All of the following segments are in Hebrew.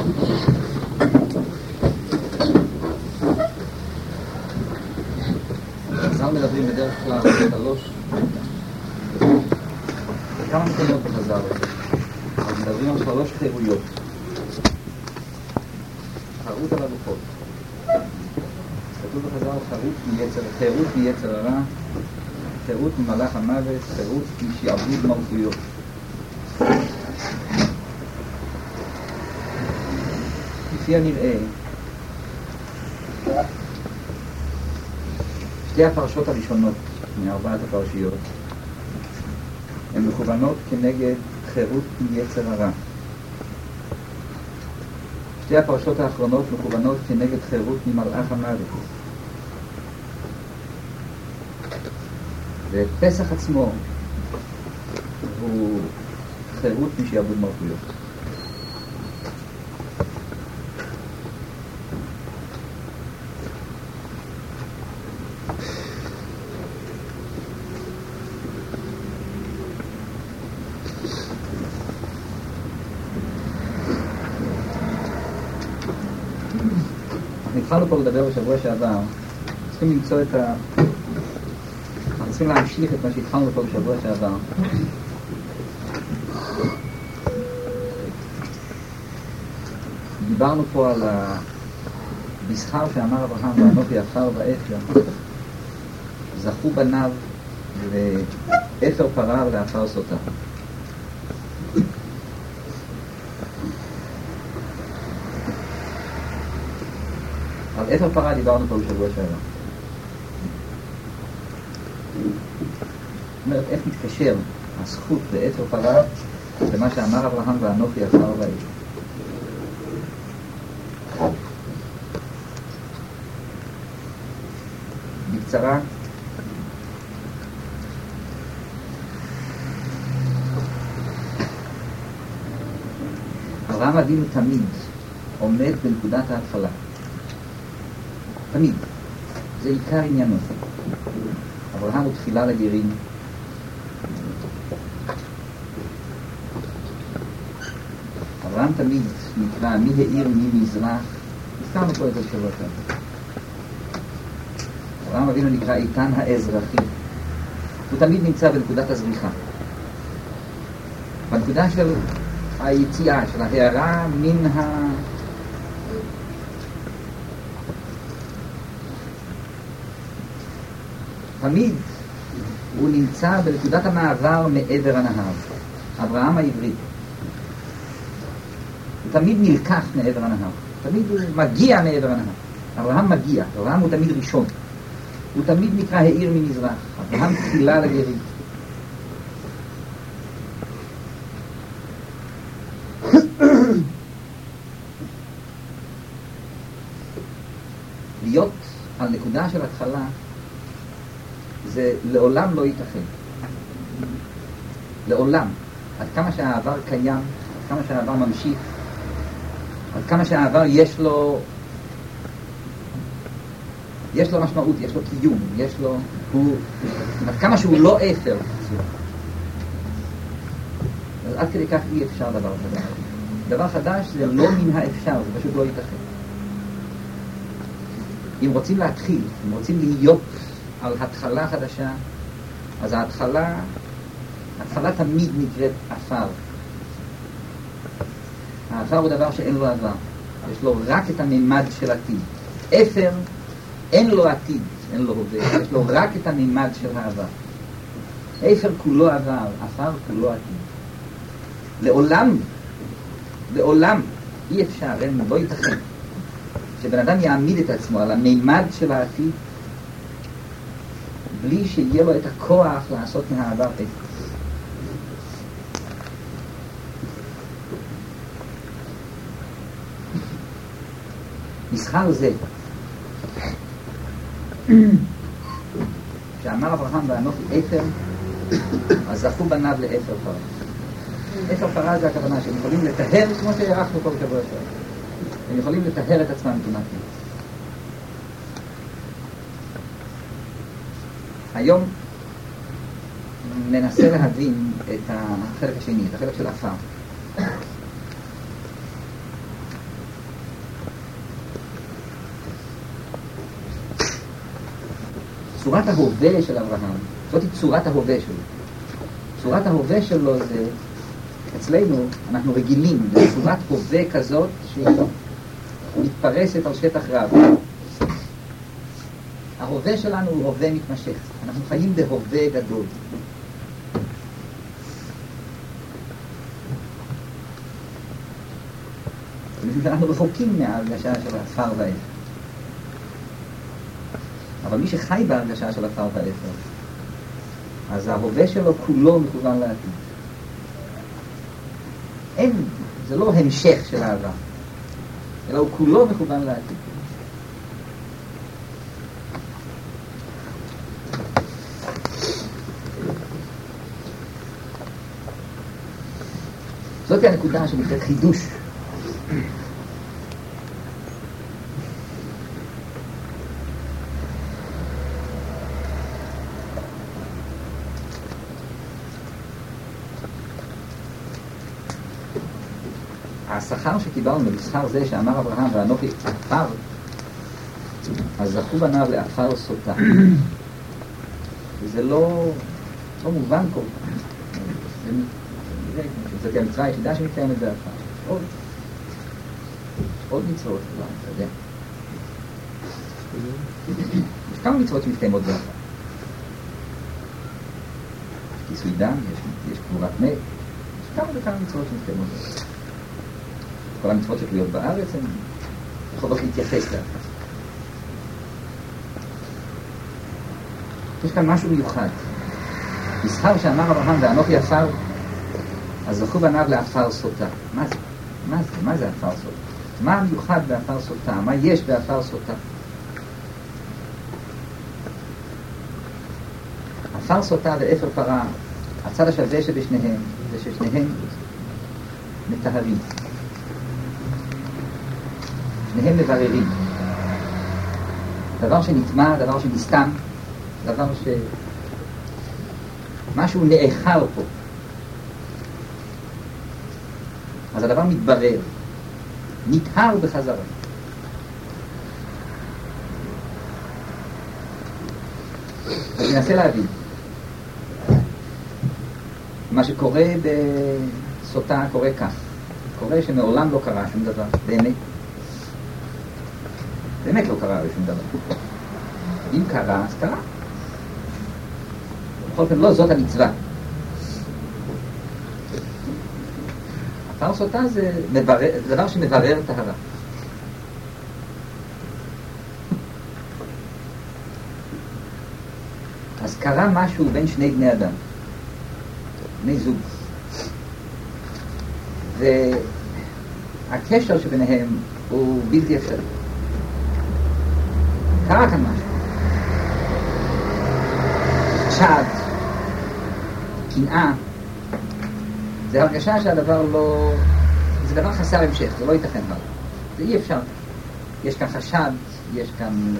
חז"ל מדברים בדרך כלל שלוש בכמה מקומות בחז"ל אז מדברים על שלוש חירויות. חירות על הלוחות, כתוב בחז"ל חירות מיצר הרע, חירות ממלאך המוות, חירות משעבוד מלכויות. לפי הנראה שתי הפרשות הראשונות מארבעת הפרשיות הן מכוונות כנגד חירות מיצר הרע. שתי הפרשות האחרונות מכוונות כנגד חירות ממלאך המוות. ופסח עצמו הוא חירות משעבוד מלכויות. התחלנו פה לדבר בשבוע שעבר, צריכים למצוא את אנחנו צריכים להמשיך את מה שהתחלנו פה בשבוע שעבר. דיברנו פה על המסחר שאמר אברהם ואנוכי עפר ואפר, זכו בניו ואפר פרה ולעפר סוטה. על אפר פרה דיברנו פה בשבוע שעבר. זאת אומרת, איך מתקשר הזכות באפר פרה למה שאמר אברהם ואנוכי עפר ואפר. בקצרה, אברהם אבינו תמיד עומד בנקודת ההתחלה. תמיד. זה עיקר עניינו. אברהם הוא תחילה לגרים. אברהם תמיד נקרא מי העיר מי מזרח. הזכרנו פה את זה בשבוע כאן. אברהם אבינו נקרא איתן האזרחי. הוא תמיד נמצא בנקודת הזריחה. בנקודה של היציאה, של ההערה מן תמיד הוא נמצא בנקודת המעבר מעבר הנהר. אברהם העברי. הוא תמיד נלקח מעבר הנהר. תמיד הוא מגיע מעבר הנהר. אברהם מגיע. אברהם הוא תמיד ראשון. הוא תמיד נקרא העיר ממזרח. אברהם תחילה לגרים. להיות על נקודה של התחלה זה לעולם לא ייתכן. לעולם. עד כמה שהעבר קיים, עד כמה שהעבר ממשיך, עד כמה שהעבר יש לו משמעות, יש לו קיום, עד כמה שהוא לא אפר. אז עד כדי כך אי אפשר דבר חדש. דבר חדש זה לא מן האפשר, זה פשוט לא ייתכן. אם רוצים להתחיל, אם רוצים להיות על התחלה חדשה, אז ההתחלה תמיד נקראת עפר. העפר הוא דבר שאין לו עבר. יש לו רק את הממד של עתיד. אפר אין לו עתיד, אין לו הווה. יש לו רק את הממד של העבר. אפר כולו עבר, עפר כולו עתיד. לעולם אי אפשר, לא ייתכן שבן אדם יעמיד את עצמו על הממד של העתיד בלי שיהיה לו את הכוח לעשות מהעבר אפר. מסחר זה שאמר אברהם ואנוכי אפר, אז זכו בניו לאפר פרה. אפר פרה זה הכוונה שהם יכולים לטהר, כמו שהערכנו פה בשבוע שעבר, הם יכולים לטהר את עצמם כמעט. היום ננסה להבין את החלק השני, את החלק של עפר. צורת ההווה של אברהם, זאת היא צורת ההווה שלו. צורת ההווה שלו זה, אצלנו אנחנו רגילים לצורת הווה כזאת שהיא מתפרסת על שטח רב. ההווה שלנו הוא הווה מתמשך. אנחנו חיים בהווה גדול. אנחנו רחוקים מההרגשה של העפר והאפר. אבל מי שחי בהרגשה של העפר והאפר, אז ההווה שלו כולו מכוון לעתיד. אין, זה לא המשך של העבר, אלא הוא כולו מכוון לעתיד. זאת הנקודה שנקראת חידוש. השכר שקיבלנו בשכר זה שאמר אברהם ואנוכי עפר, אז זכו בניו לעפר סוטה. וזה לא מובן כל כך. זאת המצווה היחידה שמתקיימת בעפר. עוד מצוות, אתה יודע. יש כמה מצוות שמתקיימות בעפר. כיסוי דם, יש קבורת מת, יש כמה וכמה מצוות שמתקיימות בעפר. כל המצוות שתלויות בארץ הן יכולות להתייחס לעפר. יש כאן משהו מיוחד. מסחר שאמר אברהם ואנוכי עפר, אז זכו בניו לעפר סוטה. מה זה? מה זה עפר סוטה? מה המיוחד בעפר סוטה? מה יש בעפר סוטה? עפר סוטה ואפר פרה, הצד השווה שבשניהם זה ששניהם מטהרים. שניהם מבררים. דבר שנטמע, דבר שנסתם, דבר משהו נאכל פה. אז הדבר מתברר, נטהר בחזרה. אז ננסה להבין. מה שקורה בסוטה קורה כך. קורה שמעולם לא קרה שום דבר, באמת. באמת לא קרה שום דבר. אם קרה, אז קרה. בכל אופן לא זאת המצווה. עפר סוטה זה דבר שמברר טהרה. אז קרה משהו בין שני בני אדם, בני זוג, והקשר שביניהם הוא בלתי אפשרי. קרה כאן משהו, חשד, קנאה. זה הרגשה שהדבר לא... זה דבר חסר המשך, זה לא ייתכן הלאה. זה אי אפשר. יש כאן חשד, יש כאן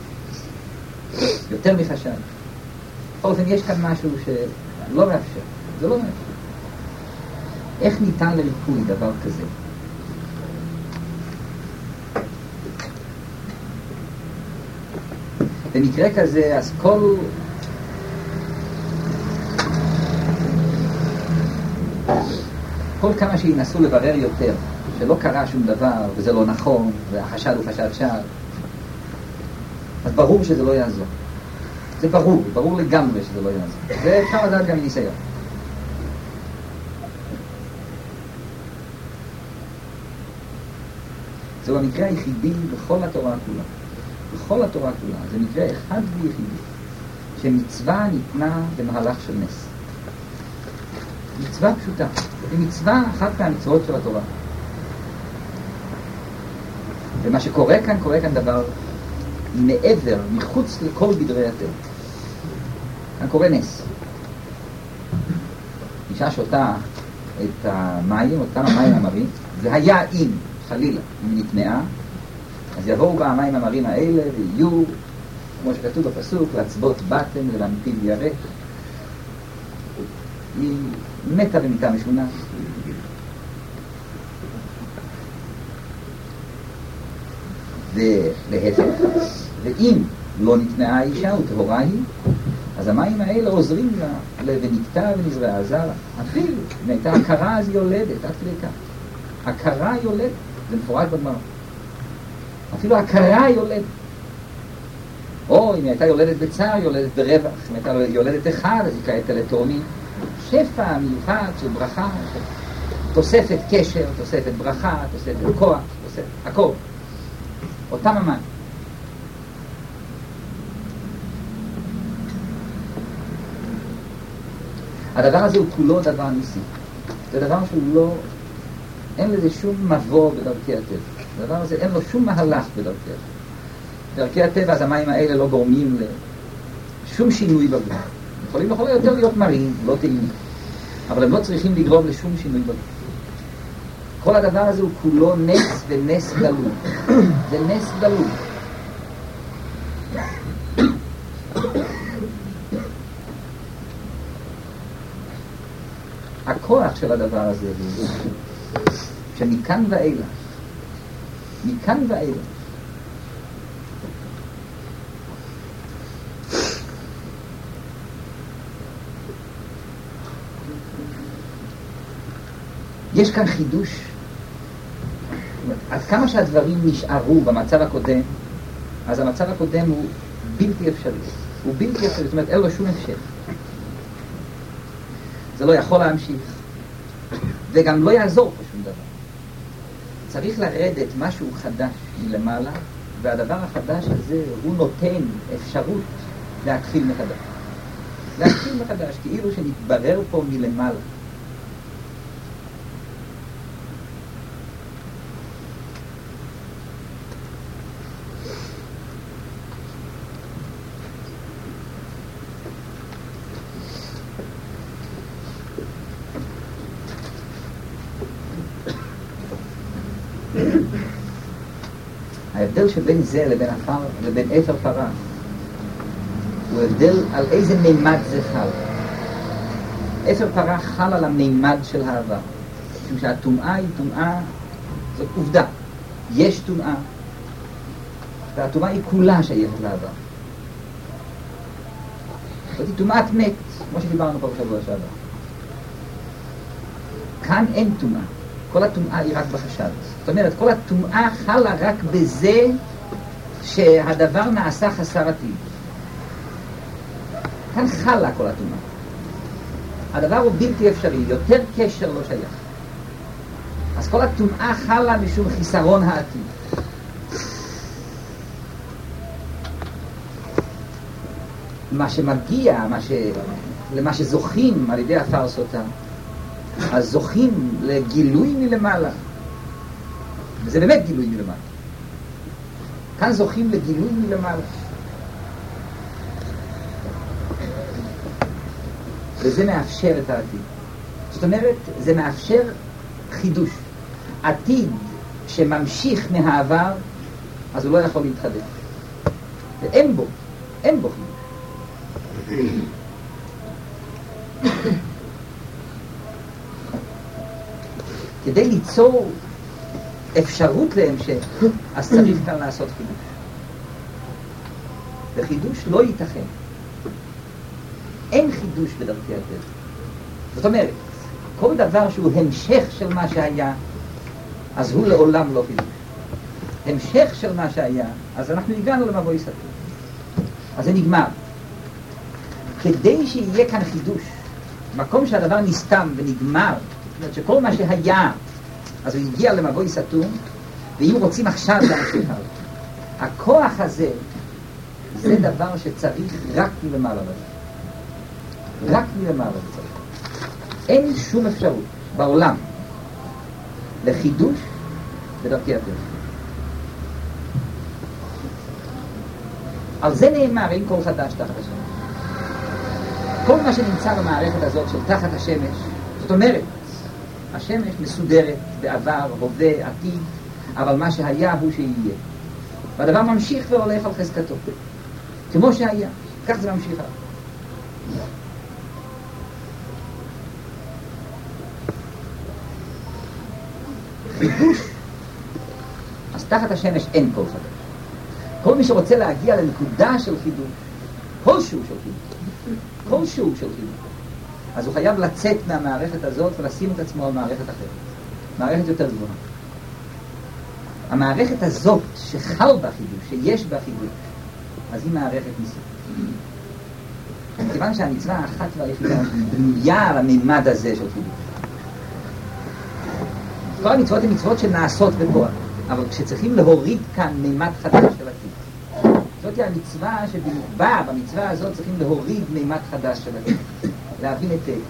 יותר מחשד. בכל אופן, יש כאן משהו שלא מאפשר. זה לא מאפשר. איך ניתן לריפוי דבר כזה? במקרה כזה, אז כל כמה שינסו לברר יותר, שלא קרה שום דבר, וזה לא נכון, והחשד הוא חשד שווא, אז ברור שזה לא יעזור. זה ברור לגמרי שזה לא יעזור. זה אפשר לדעת גם מניסיון. זהו המקרה היחידי בכל התורה כולה. בכל התורה כולה. זה מקרה אחד ויחידי. שמצווה ניתנה במהלך של נס. מצווה פשוטה. היא מצווה אחת מהמצוות של התורה. ומה שקורה כאן דבר מעבר, מחוץ לכל גדרי הטבע. כאן קורה נס. אישה שותה את המים, אותם המים המרים, והיה אם, חלילה, אם נטמעה, אז יבואו בה המים המרים האלה ויהיו, כמו שכתוב בפסוק, לצבות בטן ולמפיל ירק. היא מתה במיטה משונה. ולהפך, ואם לא נטמעה האישה וטהורה היא, אז המים האלה עוזרים לה, ונקטע ונזרעה. אז אפילו אם הייתה הכרה אז היא יולדת, עד כדי כך. הכרה יולדת, זה מפורש בגמרא. אפילו הכרה יולדת. או אם היא הייתה יולדת בצער, יולדת ברווח. אם הייתה יולדת אחד, אז היא כעת לתאומים. שפע מיוחד של ברכה, תוספת קשר, תוספת ברכה, תוספת כוח, תוספת הכל. אותם המים. הדבר הזה הוא כולו דבר ניסי. זה דבר שהוא לא, אין לזה שום מבוא בדרכי הטבע. הדבר הזה אין לו שום מהלך בדרכי הטבע. בדרכי הטבע אז המים האלה לא גורמים לשום שינוי בגוף. יכולים לכל היותר להיות מרים, לא טעימים. אבל הם לא צריכים לגרום לשום שינוי בגוף. כל הדבר הזה הוא כולו נס ונס גלוי. זה נס גלוי. הכוח של הדבר הזה הוא שמכאן ואילך, מכאן ואילך, יש כאן חידוש. עד כמה שהדברים נשארו במצב הקודם, אז המצב הקודם הוא בלתי אפשרי. הוא בלתי אפשרי, זאת אומרת, אין לו שום המשך. זה לא יכול להמשיך, וגם לא יעזור פה שום דבר. צריך לרדת משהו חדש מלמעלה, והדבר החדש הזה הוא נותן אפשרות להתחיל מחדש. להתחיל מחדש, כאילו שנתברר פה מלמעלה. ההבדל שבין זה לבין אפר פרה הוא הבדל על איזה מימד זה חל. אפר פרה חל על המימד של העבר, משום שהטומאה היא טומאה, זאת עובדה, יש טומאה והטומאה היא כולה שייכת לעבר. זאת היא טומאת מת, כמו שדיברנו פה בשבוע שעבר. כאן אין טומאה, כל הטומאה היא רק בחשד. זאת אומרת, כל הטומאה חלה רק בזה שהדבר נעשה חסר עתיד. כאן חלה כל הטומאה. הדבר הוא בלתי אפשרי, יותר קשר לא שייך. אז כל הטומאה חלה משום חיסרון העתיד. מה שמגיע, למה שזוכים על ידי הפרסותה, אז זוכים לגילוי מלמעלה. וזה באמת גילוי מלמעלה. כאן זוכים לגילוי מלמעלה. וזה מאפשר את העתיד. זאת אומרת, זה מאפשר חידוש. עתיד שממשיך מהעבר, אז הוא לא יכול להתחדש. ואין בו חידוש. כדי ליצור אפשרות להמשך, אז צריך כאן לעשות חידוש. וחידוש לא ייתכן. אין חידוש בדרכי הטבע. זאת אומרת, כל דבר שהוא המשך של מה שהיה, אז הוא לעולם לא חידוש. המשך של מה שהיה, אז אנחנו הגענו למבוי סתום. אז זה נגמר. כדי שיהיה כאן חידוש, מקום שהדבר נסתם ונגמר, זאת אומרת שכל מה שהיה, אז הוא הגיע למבוי סתום, ואם רוצים עכשיו להמשיך הלאה. הכוח הזה, זה דבר שצריך רק מלמעלה בזה. רק מלמעלה בזה. אין שום אפשרות בעולם לחידוש בדרכי הטבע. על זה נאמר אין כל חדש תחת השמש. כל מה שנמצא במערכת הזאת של תחת השמש, זאת אומרת, השמש מסודרת בעבר, הווה, עתיד, אבל מה שהיה הוא שיהיה. והדבר ממשיך והולך על חזקתו. כמו שהיה, כך זה ממשיך. חידוש. אז תחת השמש אין כל חדש. כל מי שרוצה להגיע לנקודה של חידוש, כלשהו של חידוש, כלשהו של חידוש, אז הוא חייב לצאת מהמערכת הזאת ולשים את עצמו על מערכת אחרת, מערכת יותר גבוהה. המערכת הזאת שחל בה חידוש, שיש בה חידוש, אז היא מערכת ניסית. מכיוון שהמצווה האחת והיחידה בנויה על הממד הזה של חידוש. כל המצוות הן מצוות שנעשות בפועל, אבל כשצריכים להוריד כאן ממד חדש של עתיד, זאת היא המצווה שבנקבע, במצווה הזאת צריכים להוריד ממד חדש של עתיד, להבין את זה.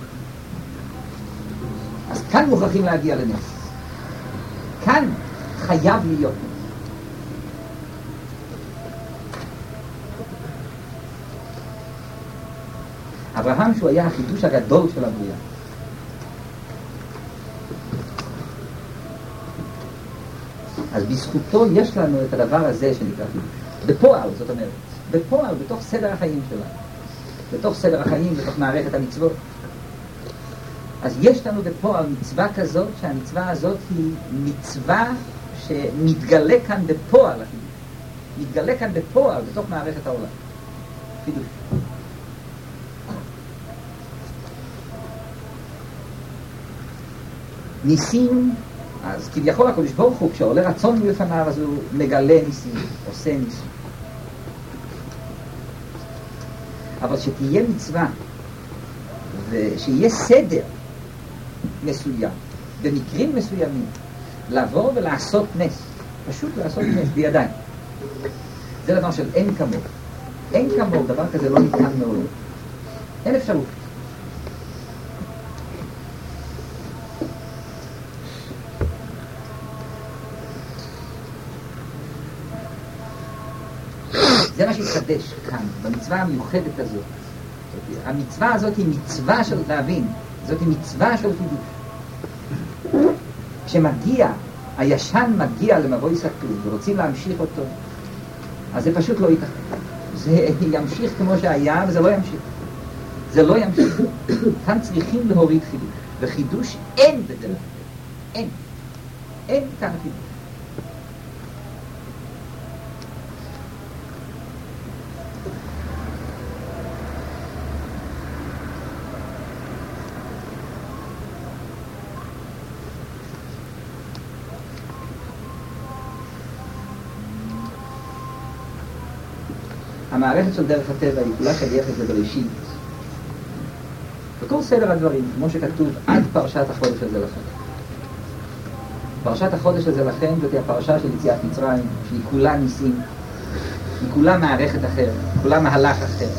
אז כאן מוכרחים להגיע לנס. כאן חייב להיות נס. אברהם שהוא היה החידוש הגדול של הבריאה. אז בזכותו יש לנו את הדבר הזה שנקרא חידוש. בפועל, זאת אומרת, בפועל, בתוך סדר החיים שלנו. בתוך סדר החיים, בתוך מערכת המצוות. אז יש לנו בפועל מצווה כזאת, שהמצווה הזאת היא מצווה שמתגלה כאן בפועל. מתגלה כאן בפועל, בתוך מערכת העולם. חידוש. ניסים, אז כביכול הקדוש ברוך הוא, כשעולה רצון מלפניו, אז הוא מגלה ניסים, עושה ניסים. אבל שתהיה מצווה, ושיהיה סדר מסוים, במקרים מסוימים, לבוא ולעשות נס, פשוט לעשות נס בידיים. זה דבר של אין כמוהו. אין כמוהו, דבר כזה לא ניתן מעולם. אין אפשרות. זה מה שהתחדש כאן, במצווה המיוחדת הזאת. המצווה הזאת היא מצווה של להבין, זאת היא מצווה של חידוש. כשמגיע, הישן מגיע למבוי סתום ורוצים להמשיך אותו, אז זה פשוט לא ייתכן. זה ימשיך כמו שהיה וזה לא ימשיך. זה לא ימשיך. כאן צריכים להוריד חידוש. וחידוש אין בדרך. אין. אין כאן חידוש. המערכת של דרך הטבע היא כולה שייכת לבראשית. וכל סדר הדברים, כמו שכתוב, עד פרשת החודש הזה לכם. פרשת החודש הזה לכם זאת היא הפרשה של יציאת מצרים, שהיא כולה ניסים, היא כולה מערכת אחרת, כולה מהלך אחר.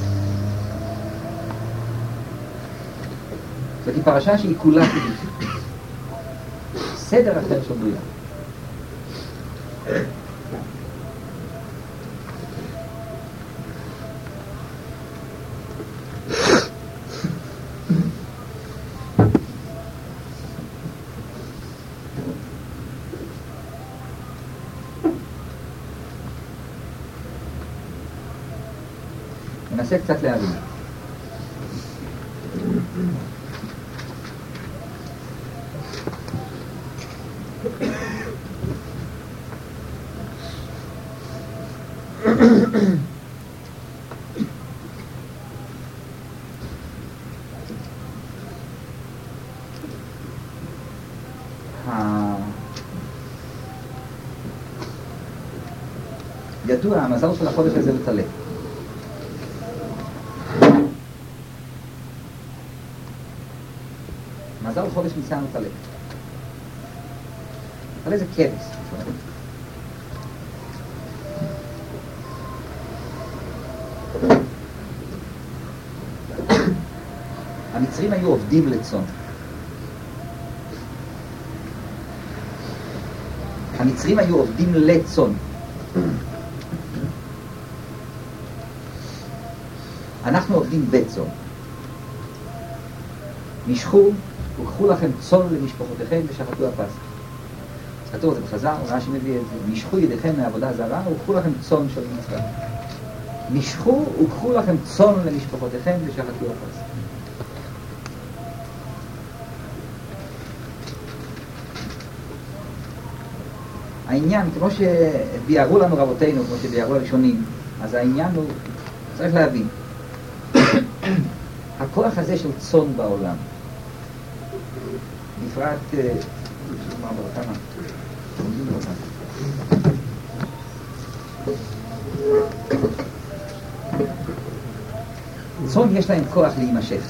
זאת היא פרשה שהיא כולה חידוש. סדר אחר של בריאה. ננסה קצת להבין. ידוע, המזל של החודש הזה לטלה. מזל חודש ניסן לטלה. לטלה זה כבש. המצרים היו עובדים לצאן. המצרים היו עובדים לצאן. אנחנו עובדים בצאן. משכו וקחו לכם צאן למשפחותיכם ושחטו הפסח. כתוב את זה בחז"ל, רש"י מביא את זה. משכו ידיכם מעבודה זרה וקחו לכם צאן של מצווה. משכו וקחו לכם צאן למשפחותיכם ושחטו הפסח. העניין, כמו שביארו לנו רבותינו, כמו שביארו הראשונים, אז העניין הוא, צריך להבין, הכוח הזה של צאן בעולם, בפרט, מה ברתמה? צאן יש להם כוח להימשך.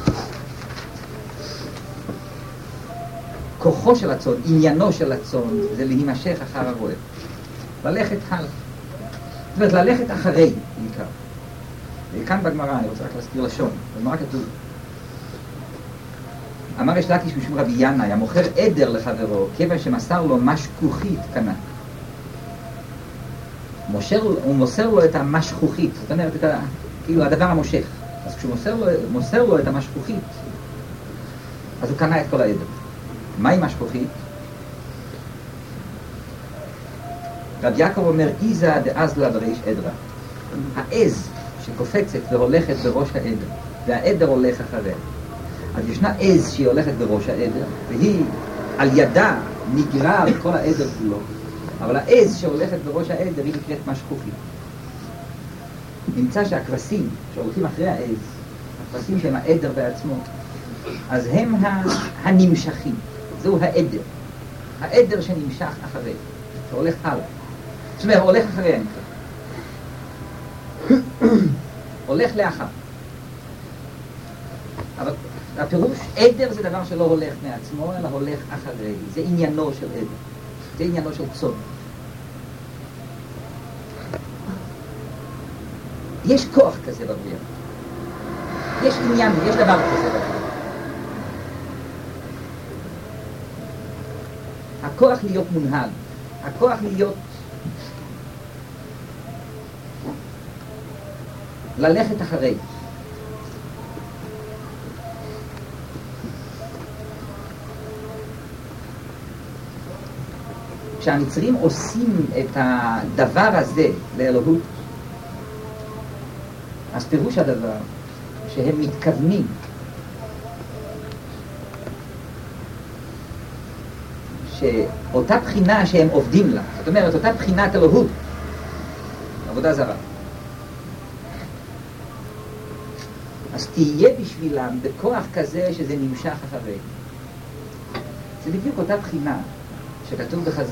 כוחו של הצאן, עניינו של הצאן, זה להימשך אחר הרועה. ללכת הלאה. זאת אומרת, ללכת אחרי, בעיקר. וכאן בגמרא, אני רוצה רק להזכיר לשון, בגמרא כתוב, אמר יש לקיש משום רבי ינאי, המוכר עדר לחברו, כיוון שמסר לו משכוכית קנה. הוא מוסר לו את המשכוכית, זאת אומרת, כאילו הדבר המושך. אז כשהוא מוסר לו את המשכוכית, אז הוא קנה את כל העדר. מהי משכוכית? רב יעקב אומר, איזה דאזלה בריש עדרה. העז שקופצת והולכת בראש העדר, והעדר הולך אחריה. אז ישנה עז שהיא הולכת בראש העדר, והיא על ידה נגרר כל העדר כולו. אבל העז שהולכת בראש העדר היא נקראת משכוכית. נמצא שהכבשים שהולכים אחרי העז, הכבשים שהם העדר בעצמו, אז הם הנמשכים. זהו העדר. העדר שנמשך אחרי. שהולך הלאה. זאת אומרת, הולך אחריה נקרא. הולך לאחר. אבל הפירוש, עדר זה דבר שלא הולך מעצמו, אלא הולך אחרי. זה עניינו של עדר. זה עניינו של צאן. יש כוח כזה בבריאה. יש עניין, יש דבר כזה בבריאה. הכוח להיות מונהג, הכוח להיות ללכת אחרי. כשהמצרים עושים את הדבר הזה לאלוהות, אז פירוש הדבר שהם מתכוונים שאותה בחינה שהם עובדים לה, זאת אומרת, אותה בחינת אלוהות, עבודה זרה, אז תהיה בשבילם בכוח כזה שזה נמשך אחרי. זה בדיוק אותה בחינה שכתוב בחז"ל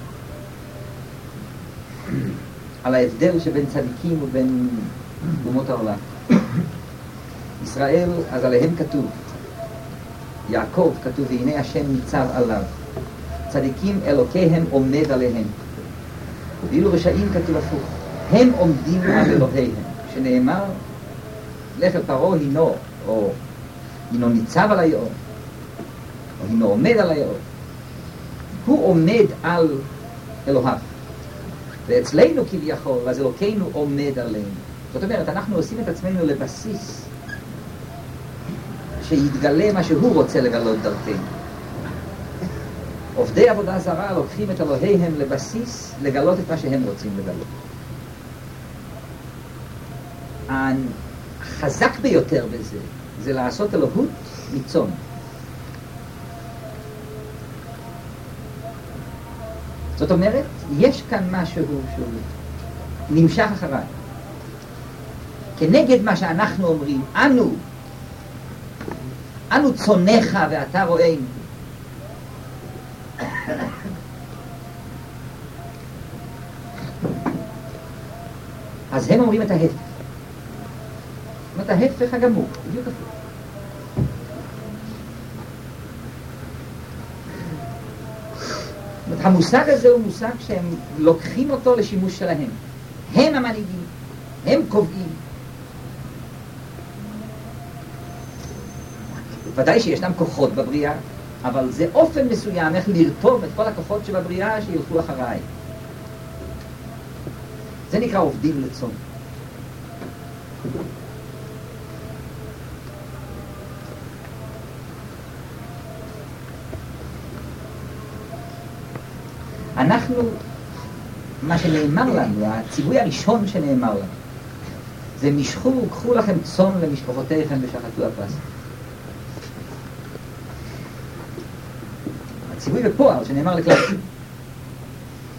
על ההבדל שבין צדיקים ובין אומות העולם. ישראל, אז עליהם כתוב, יעקב כתוב, והנה השם ניצב עליו, צדיקים אלוקיהם עומד עליהם. ואילו רשעים כתוב הפוך, הם עומדים על אלוהיהם, שנאמר לך אל פרעה הינו, או הינו ניצב על היאור, או הינו עומד על היאור. הוא עומד על אלוהיו, ואצלנו כביכול, אז אלוקינו עומד עלינו. זאת אומרת, אנחנו עושים את עצמנו לבסיס שיתגלה מה שהוא רוצה לגלות דרכנו. עובדי עבודה זרה לוקחים את אלוהיהם לבסיס לגלות את מה שהם רוצים לגלות. החזק ביותר בזה זה לעשות אלוהות מצאן. זאת אומרת, יש כאן משהו שהוא נמשך אחריי. כנגד מה שאנחנו אומרים, אנו צונך ואתה רואינו. אז הם אומרים את ההפך. זאת אומרת, ההפך הגמור, בדיוק הפוך. המושג הזה הוא מושג שהם לוקחים אותו לשימוש שלהם. הם המנהיגים, הם קובעים. ודאי שישנם כוחות בבריאה, אבל זה אופן מסוים איך לרתום את כל הכוחות שבבריאה שילכו אחריי. זה נקרא עובדים לצאן. אנחנו, מה שנאמר לנו, הציווי הראשון שנאמר לנו, זה משכו וקחו לכם צאן למשפחותיכם ושחטו הפסח. הציווי בפועל שנאמר לכלל.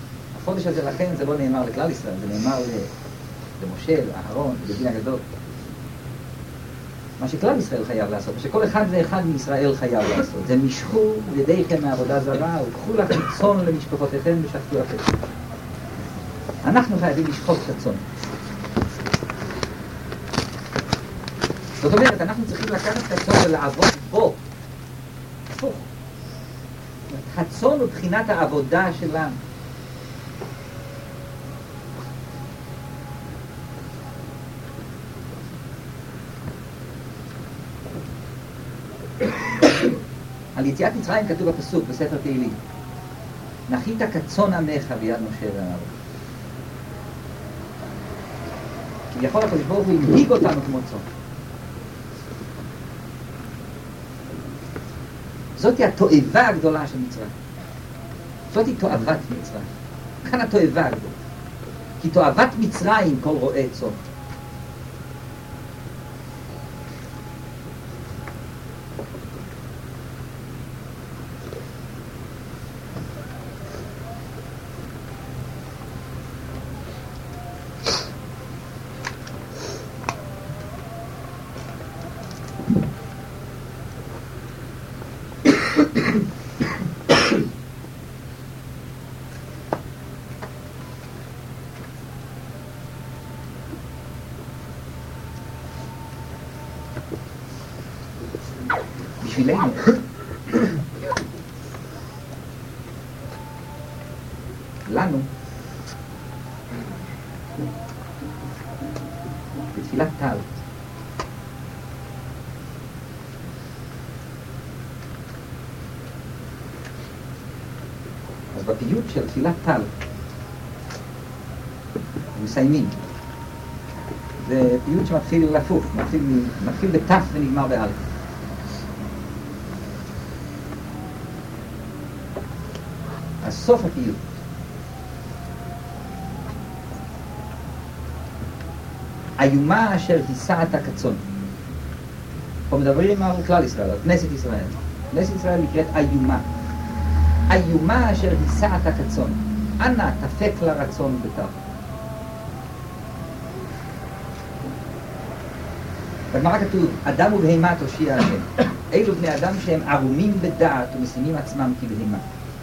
החודש הזה לכן זה לא נאמר לכלל ישראל, זה נאמר למשה, לאהרון, לדין הגדול. מה שכלל ישראל חייב לעשות, מה שכל אחד ואחד מישראל חייב לעשות, זה משכו ידיכם מעבודה זרה, וקחו לכם צאן למשפחותיכם ושחטו אפס. אנחנו חייבים לשחוט את הצאן. זאת אומרת, אנחנו צריכים לקחת את הצאן ולעבוד בו. הפוך. הצאן הוא בחינת העבודה שלנו. על יציאת מצרים כתוב בפסוק בספר תהילים, נחית כצאן עמך ביד משה ואהרון. כביכול הקדוש ברוך הוא הנהיג אותנו כמו צאן. זאתי התועבה הגדולה של מצרים. זאתי תועבת מצרים. כאן התועבה הגדולה. כי תועבת מצרים כל רואה צאן. בשבילנו לנו בתפילת טל אז בפיוט של תפילת טל מסיימים. זה פיוט שמתחיל לפוך, מתחיל בתף ונגמר באלף. אז סוף הפיוט איומה אשר היסעת כצאן. פה מדברים על כלל ישראל, על כנסת ישראל. כנסת ישראל נקראת איומה. איומה אשר היסעת כצאן. אנא תפק לרצון בתך. בגמרא כתוב, אדם ובהמה תושיע השם. אלו בני אדם שהם ערומים בדעת ומשימים עצמם כבהמה.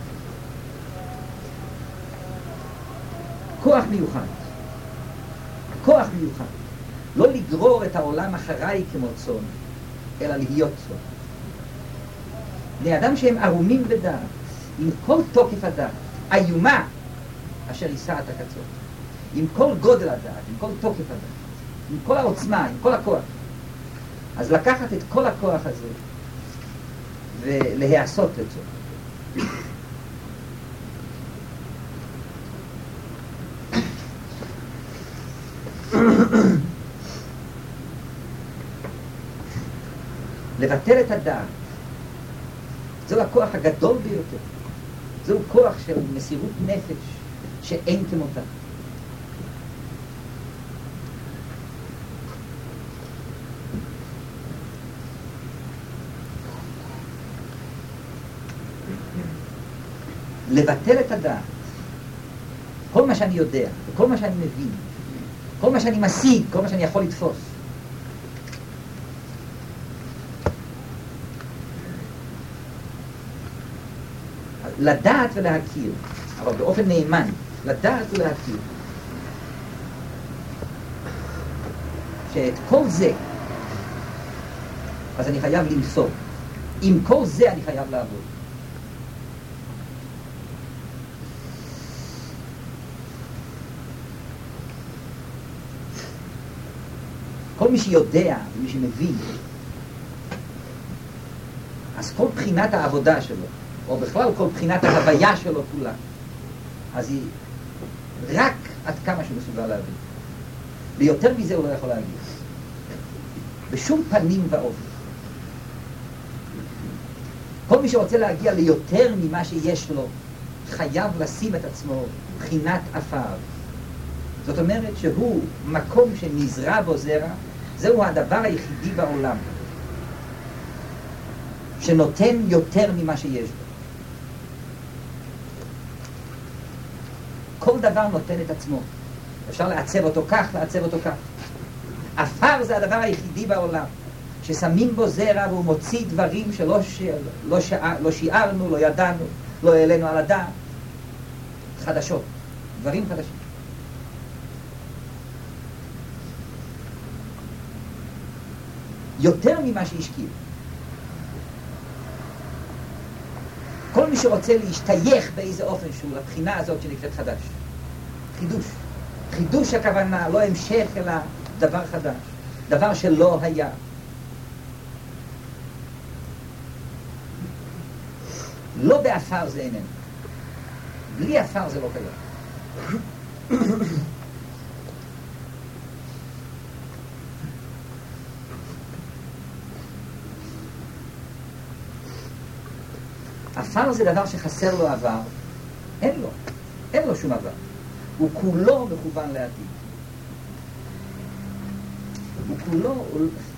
כוח מיוחד. כוח מיוחד. לא לגרור את העולם אחריי כמו צאן, אלא להיות צאן. בני אדם שהם ערומים בדעת, עם כל תוקף הדעת, איומה אשר היסעת כצאן. עם כל גודל הדעת, עם כל תוקף הדעת, עם כל העוצמה, עם כל הכוח. אז לקחת את כל הכוח הזה ולהיעשות לצאן. לבטל את הדעת. זהו הכוח הגדול ביותר. זהו כוח של מסירות נפש שאין כמותה. לבטל את הדעת. כל מה שאני יודע, וכל מה שאני מבין, כל מה שאני משיג, כל מה שאני יכול לתפוס. לדעת ולהכיר, אבל באופן נאמן, לדעת ולהכיר. שאת כל זה, אז אני חייב למסור. עם כל זה אני חייב לעבוד. כל מי שיודע ומי שמבין, אז כל בחינת העבודה שלו, או בכלל כל בחינת ההוויה שלו כולה, אז היא רק עד כמה שהוא מסוגל להבין. ויותר מזה הוא לא יכול להגיד. בשום פנים ואופן. כל מי שרוצה להגיע ליותר ממה שיש לו, חייב לשים את עצמו בחינת אפר. זאת אומרת שהוא מקום שנזרע בו זרע, זהו הדבר היחידי בעולם שנותן יותר ממה שיש לו. כל דבר נותן את עצמו. אפשר לעצב אותו כך, לעצב אותו כך. עפר זה הדבר היחידי בעולם, ששמים בו זרע והוא מוציא דברים לא שיערנו, לא ידענו, לא העלינו על הדעת. חדשות, דברים חדשים. יותר ממה שהשקיע. כל מי שרוצה להשתייך באיזה אופן שהוא לבחינה הזאת שנקראת חדש. חידוש. חידוש הכוונה, לא המשך אלא דבר חדש. דבר שלא היה. לא באפר זה איננו. בלי אפר זה לא קיים. אפר זה דבר שחסר לו עבר. אין לו שום עבר. הוא כולו מכוון לעתיד. הוא כולו,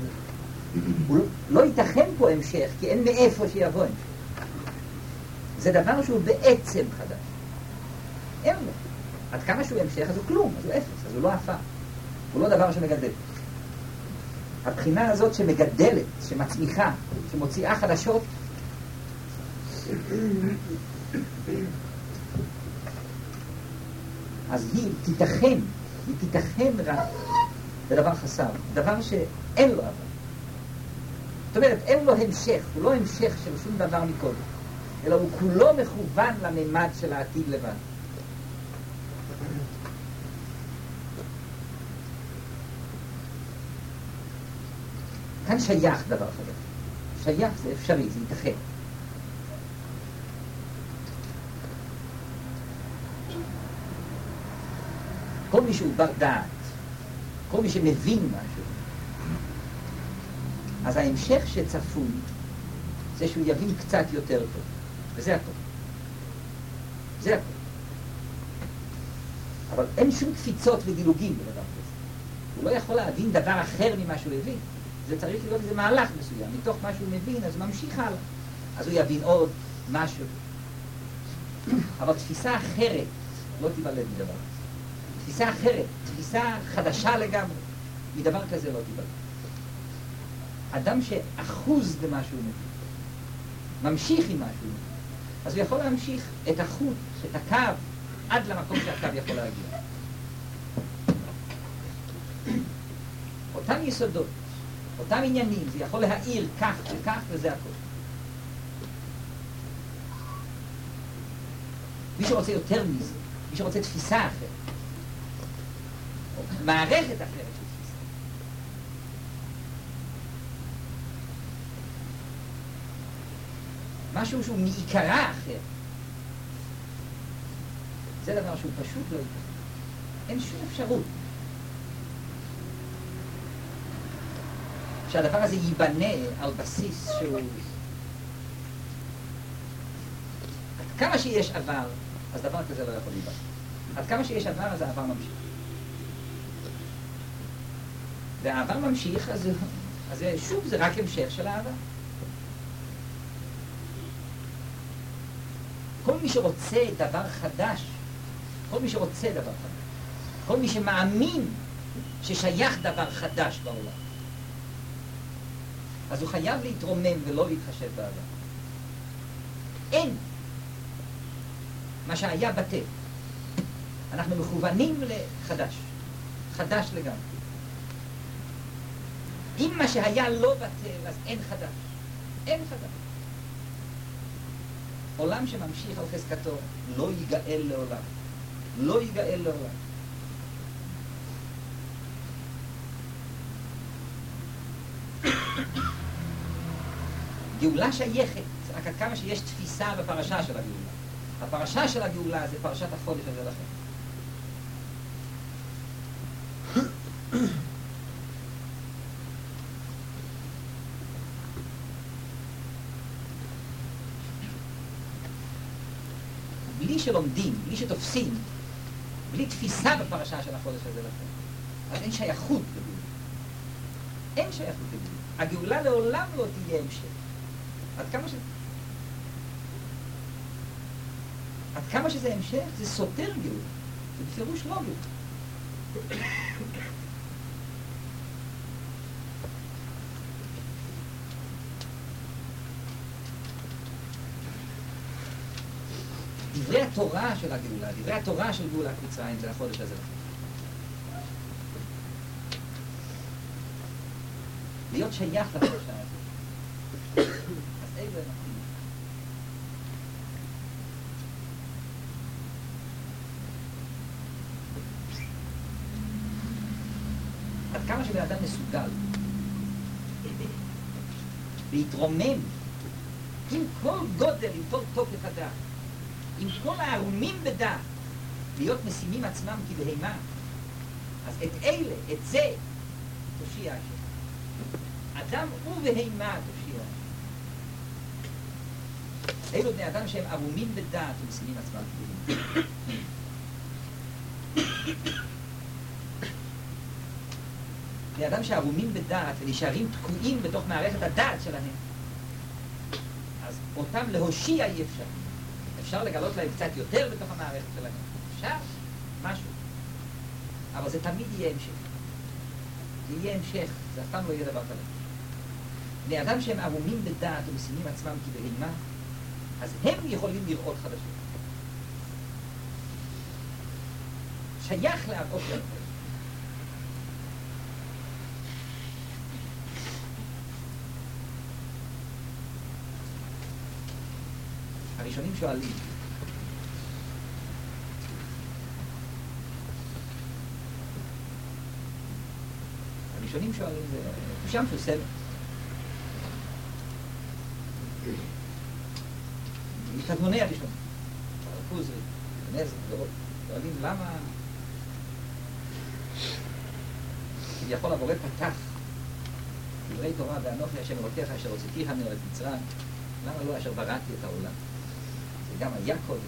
לא ייתכן פה המשך, כי אין מאיפה שיבוא המשך. זה דבר שהוא בעצם חדש. אין לו. עד כמה שהוא המשך, אז הוא כלום, אז הוא אפס, אז הוא לא אפר. הוא לא דבר שמגדל. הבחינה הזאת שמגדלת, שמצמיחה, שמוציאה חדשות, אז היא תיתכן רק בדבר חסר, דבר שאין לו עבר. זאת אומרת, אין לו המשך, הוא לא המשך של שום דבר מקודם, אלא הוא כולו מכוון לממד של העתיד לבד. כאן שייך דבר חדש. שייך זה אפשרי, זה ייתכן. כל מי שהוא בר דעת, כל מי שמבין משהו, אז ההמשך שצפוי זה שהוא יבין קצת יותר טוב, וזה הכל. זה הכל. אבל אין שום קפיצות ודילוגים בדבר כזה. הוא לא יכול להבין דבר אחר ממה שהוא הבין. זה צריך להיות איזה מהלך מסוים. מתוך מה שהוא מבין, אז הוא ממשיך הלאה. אז הוא יבין עוד משהו. אבל תפיסה אחרת לא תיוולד מדבר כזה. תפיסה אחרת, תפיסה חדשה לגמרי, מדבר כזה לא תיוולד. אדם שאחוז במה שהוא מבין, ממשיך עם מה שהוא מבין, אז הוא יכול להמשיך את החוט, את הקו, עד למקום שהקו יכול להגיע. אותם יסודות, אותם עניינים, זה יכול להאיר כך וכך, וזה הכל. מי שרוצה יותר מזה, מי שרוצה תפיסה אחרת, או מערכת אחרת של תפיסה, משהו שהוא מעיקרה אחר, זה דבר שהוא פשוט לא יקרה. אין שום אפשרות שהדבר הזה ייבנה על בסיס שהוא... עד כמה שיש עבר, אז דבר כזה לא יכול להיבנה. עד כמה שיש עבר, אז העבר ממשיך. והעבר ממשיך, אז שוב, זה רק המשך של העבר. כל מי שרוצה דבר חדש, כל מי שרוצה דבר חדש, כל מי שמאמין ששייך דבר חדש בעולם, אז הוא חייב להתרומם ולא להתחשב בעבר. אין מה שהיה בטל. אנחנו מכוונים לחדש. חדש לגמרי. אם מה שהיה לא בטל, אז אין חדש. אין חדש. עולם שממשיך על חזקתו לא ייגאל לעולם. לא ייגאל לעולם. גאולה שייכת, רק עד כמה שיש תפיסה בפרשה של הגאולה. הפרשה של הגאולה זה פרשת החודש הזה לכם. בלי שלומדים, בלי שתופסים, בלי תפיסה בפרשה של החודש הזה לכם, אז אין שייכות לגאולה. אין שייכות לגאולה. הגאולה לעולם לא תהיה המשך. עד כמה שזה המשך, זה סותר גאולה. זה בפירוש לא גאולה. דברי התורה של הגאולה, דברי התורה של גאולת מצרים זה החודש הזה. להיות שייך לחודש הזה. אז איזה מתאים. עד כמה שבן אדם מסוגל להתרומם עם כל גודל, עם כל תוקף הדעת, עם כל הערומים בדעת, להיות משימים עצמם כבהמה, אז את אלה, את זה, תושיע השם. אדם ובהמה תושיע. אלו בני אדם שהם ערומים בדעת ומשימים עצמם כבהמה. בני אדם שערומים בדעת ונשארים תקועים בתוך מערכת הדעת שלהם, אז אותם להושיע אי אפשר. אפשר לגלות להם קצת יותר בתוך המערכת שלהם. אפשר משהו. אבל זה תמיד יהיה המשך. זה יהיה המשך. זה אף פעם לא יהיה דבר כזה. בני אדם שהם ערומים בדעת ומשימים עצמם כבהמה, אז הם יכולים לראות חדשות. שייך להראות להם. הראשונים שואלים, זה שם פוסמת. מתדמוני הראשונים, חוזרי, נזר, שואלים למה כביכול הבורא פתח דברי תורה ואנוכי השם אלוקיך אשר הוצאתיך מארץ מצרים, למה לא אשר בראתי את העולם? זה גם היה קודם.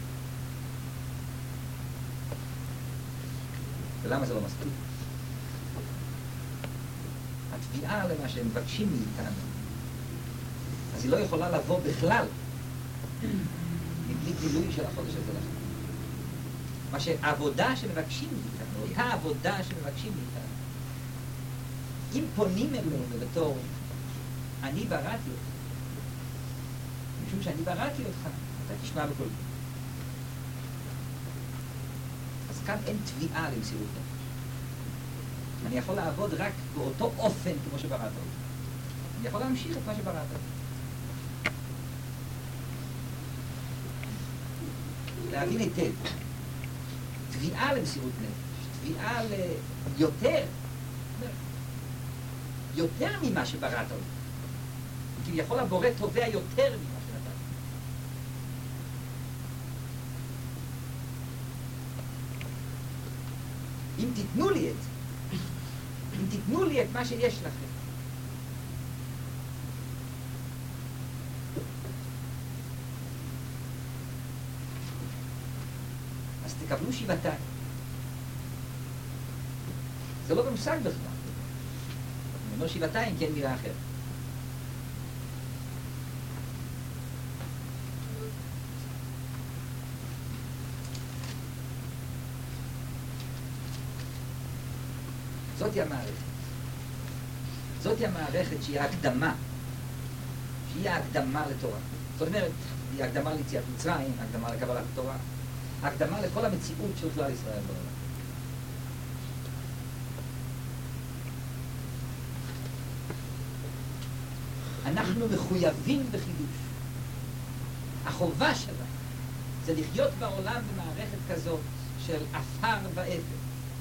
ולמה זה לא מספיק? התביעה למה שהם מבקשים מאיתנו, אז היא לא יכולה לבוא בכלל מבלי גילוי של החודש הזה לכם. מה שהעבודה שמבקשים מאיתנו, אותה העבודה שמבקשים מאיתנו, אם פונים אלינו בתור אני בראתי אותך, משום שאני בראתי אותך, אתה תשמע בקולי. אז כאן אין תביעה למסירות נפש. אני יכול לעבוד רק באותו אופן כמו שבראת אותי. אני יכול להמשיך את מה שבראת אותי. להבין היטב. תביעה למסירות נפש, תביעה יותר ממה שבראת אותי. כביכול הבורא תובע יותר ממה שנתן. אם תיתנו לי את זה, אם תיתנו לי את מה שיש לכם, אז תקבלו שבעתיים. זה לא במושג בכלל. אני אומר שבעתיים, כן מילה אחרת. זאתי המערכת. זאתי המערכת שהיא ההקדמה. שהיא ההקדמה לתורה. זאת אומרת, היא הקדמה ליציאת מצרים, הקדמה לקבלת התורה, הקדמה לכל המציאות של כלל ישראל בעולם. אנחנו מחויבים בחידוש. החובה שלנו זה לחיות בעולם במערכת כזאת של אפר ואפר.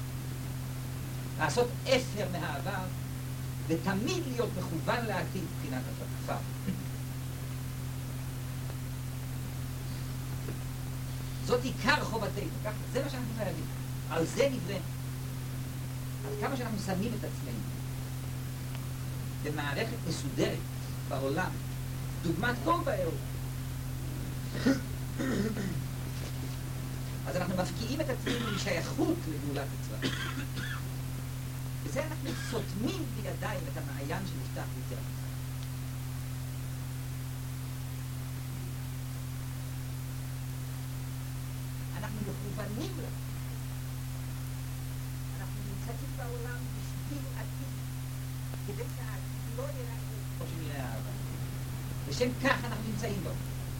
לעשות אפר מהעבר ותמיד להיות מכוון לעתיד מבחינת אפר. זאת עיקר חובתנו, זה מה שאנחנו חייבים. על זה נברא. על כמה שאנחנו שמים את עצמנו במערכת מסודרת בעולם, דוגמת כל באי עולם, אז אנחנו מפקיעים את עצמנו משייכות לגאולת מצרים. וזה אנחנו סותמים בידיים את המעיין שנפתח ביציאת מצרים. אנחנו מכוונים לה. כדי שהעתיד לא יראה כמו שנראה העבר. לשם כך אנחנו נמצאים בו.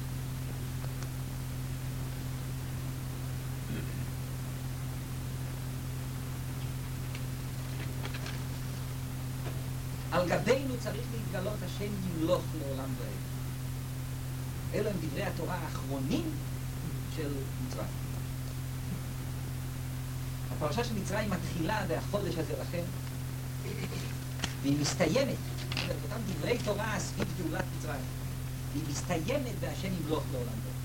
על גבינו צריך להתגלות השם ימלוך לעולם ועד. אלו הם דברי התורה האחרונים של מצרים. הפרשה של מצרים מתחילה והחודש הזה לכם, והיא מסתיימת, אותם דברי תורה סביב גאולת מצרים, והיא מסתיימת והשם ימלוך לעולם ועד.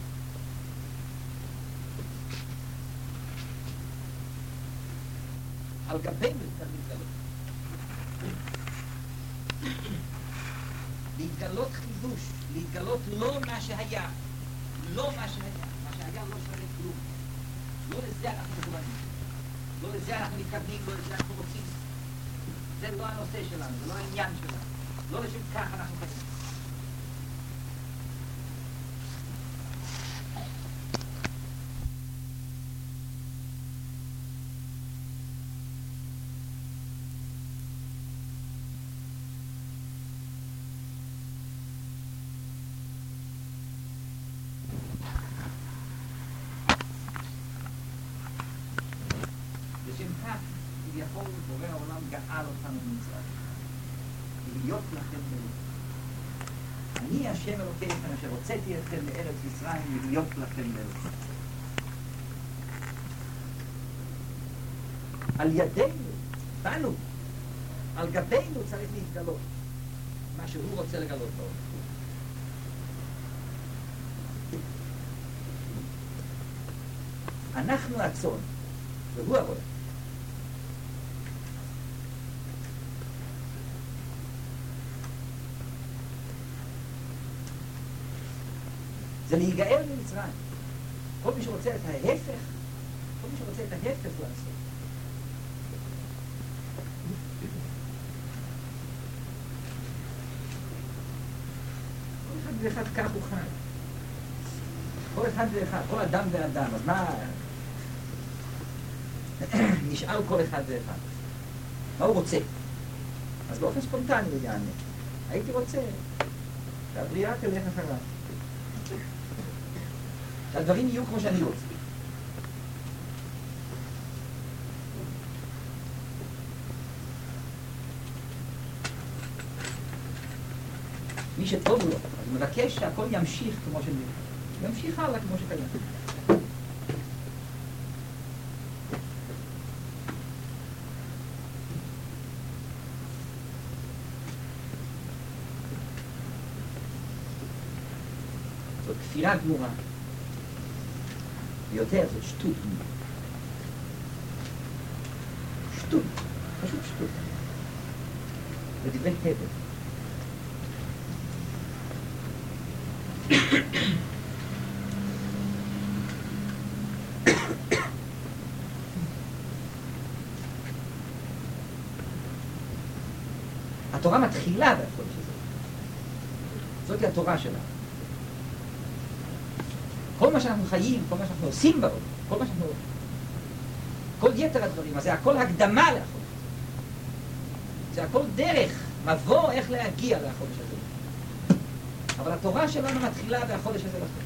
על גבינו צריך להתגלות. להתגלות חידוש, להתגלות לא מה שהיה, לא מה שהיה, מה שהיה לא שווה כלום. לא לזה אנחנו מכוונים, לא לזה אנחנו מתכוונים, לא לזה אנחנו רוצים. זה לא הנושא שלנו, זה לא העניין שלנו, לא לשם כך אנחנו חיים. כביכול בורא העולם גאל אותנו ממצרים. להיות לכם מלך. אני השם אלוקיכם אשר הוצאתי אתכם מארץ מצרים להיות לכם מלך. על ידינו, בנו, על גבינו צריך להתגלות מה שהוא רוצה לגלות בעולם. אנחנו הצאן, והוא הרועה. זה להיגאל ממצרים. כל מי שרוצה את ההפך, כל מי שרוצה את ההפך לעשות. כל אחד ואחד כך הוא חי. כל אחד ואחד, כל אדם ואדם. אז מה? נשאל כל אחד ואחד. מה הוא רוצה? אז באופן ספונטני הוא יענה. הייתי רוצה שהבריאה תלך אחריו. שהדברים יהיו כמו שאני רוצה. מי שטוב לו, אז הוא מבקש שהכל ימשיך כמו שנראה. ימשיך הלאה כמו שקיים. זאת כפירה גמורה. יותר, זאת שטות. שטות, פשוט שטות. זה דברי הבל. התורה מתחילה בחודש הזה. זאת היא התורה שלנו. כל מה שאנחנו חיים, כל מה שאנחנו עושים בעולם, כל מה שאנחנו... כל יתר הדברים, אז זה הכל הקדמה לחודש. זה הכל דרך, מבוא איך להגיע לחודש הזה. אבל התורה שלנו מתחילה בחודש הזה לחודש.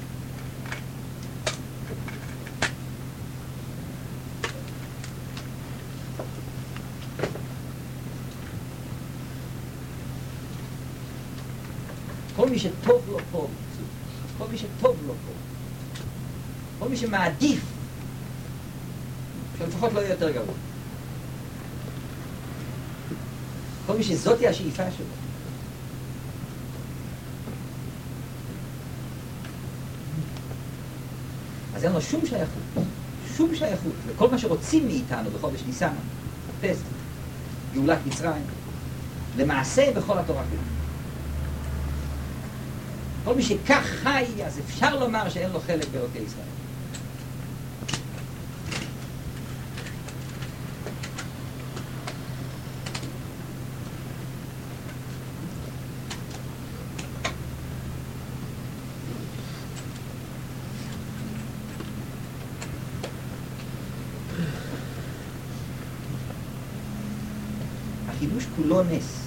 כל מי שטוב לו פה, כל מי שטוב לו פה, כל מי שמעדיף, שלפחות לא יהיה יותר גרוע. כל מי שזאת היא השאיפה שלו. אז אין לו שום שייכות, שום שייכות לכל מה שרוצים מאיתנו בחודש ניסן, פסח, גאולת מצרים, למעשה בכל התורה כולה. כל מי שכך חי, אז אפשר לומר שאין לו חלק באלוקי ישראל. החידוש כולו נס.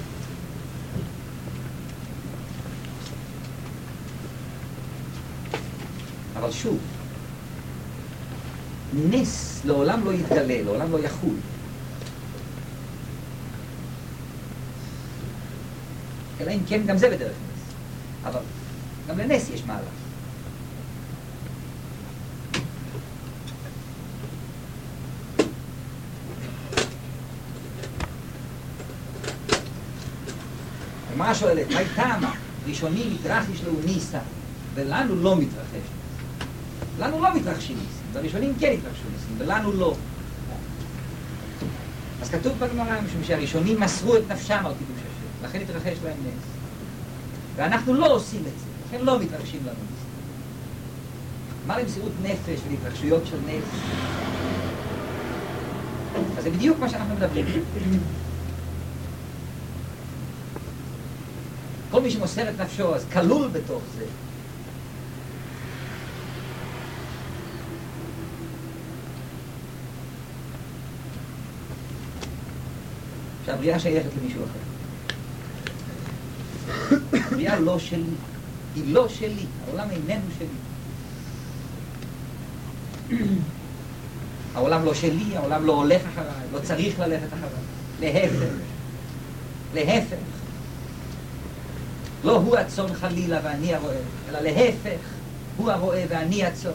אבל שוב, נס לעולם לא יתגלה, לעולם לא יחול. אלא אם כן גם זה בדרך נס. אבל גם לנס יש מהלך. הגמרא שואלת, מה טעמה? ראשונים מתרחש לו ניסה, ולנו לא מתרחש. לנו לא מתרחשים ניסים, והראשונים כן התרחשו ניסים, ולנו לא. אז כתוב בגמרא, משום שהראשונים מסרו את נפשם על קידוש השם, לכן התרחש להם נס. ואנחנו לא עושים את זה, לכן לא מתרחשים לנו ניסים. מה למסירות נפש ולהתרחשויות של נס? אז זה בדיוק מה שאנחנו מדברים. כל מי שמוסר את נפשו, אז כלול בתוך זה. שהבריאה שייכת למישהו אחר. הבריאה לא שלי. היא לא שלי. העולם איננו שלי. העולם לא שלי, העולם לא הולך אחריי, לא צריך ללכת אחריי. להפך. להפך. לא הוא הצאן חלילה ואני הרועה, אלא להפך, הוא הרועה ואני הצאן.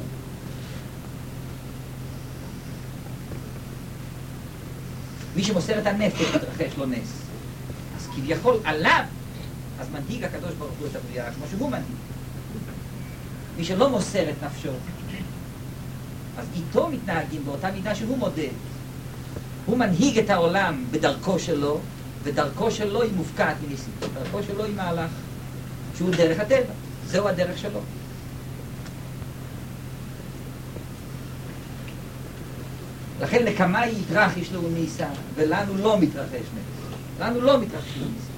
מי שמוסר את הנפש מתרחש לו נס. אז כביכול עליו, אז מנהיג הקדוש ברוך הוא את הבריאה, כמו שהוא מנהיג. מי שלא מוסר את נפשו, אז איתו מתנהגים באותה מידה שהוא מודד. הוא מנהיג את העולם בדרכו שלו, ודרכו שלו היא מופקעת מניסים. דרכו שלו היא מהלך שהוא דרך הטבע. זהו הדרך שלו. לכן נקמה היא יתרחש לו ניסה, ולנו לא מתרחש נס. לנו לא מתרחש ניסה.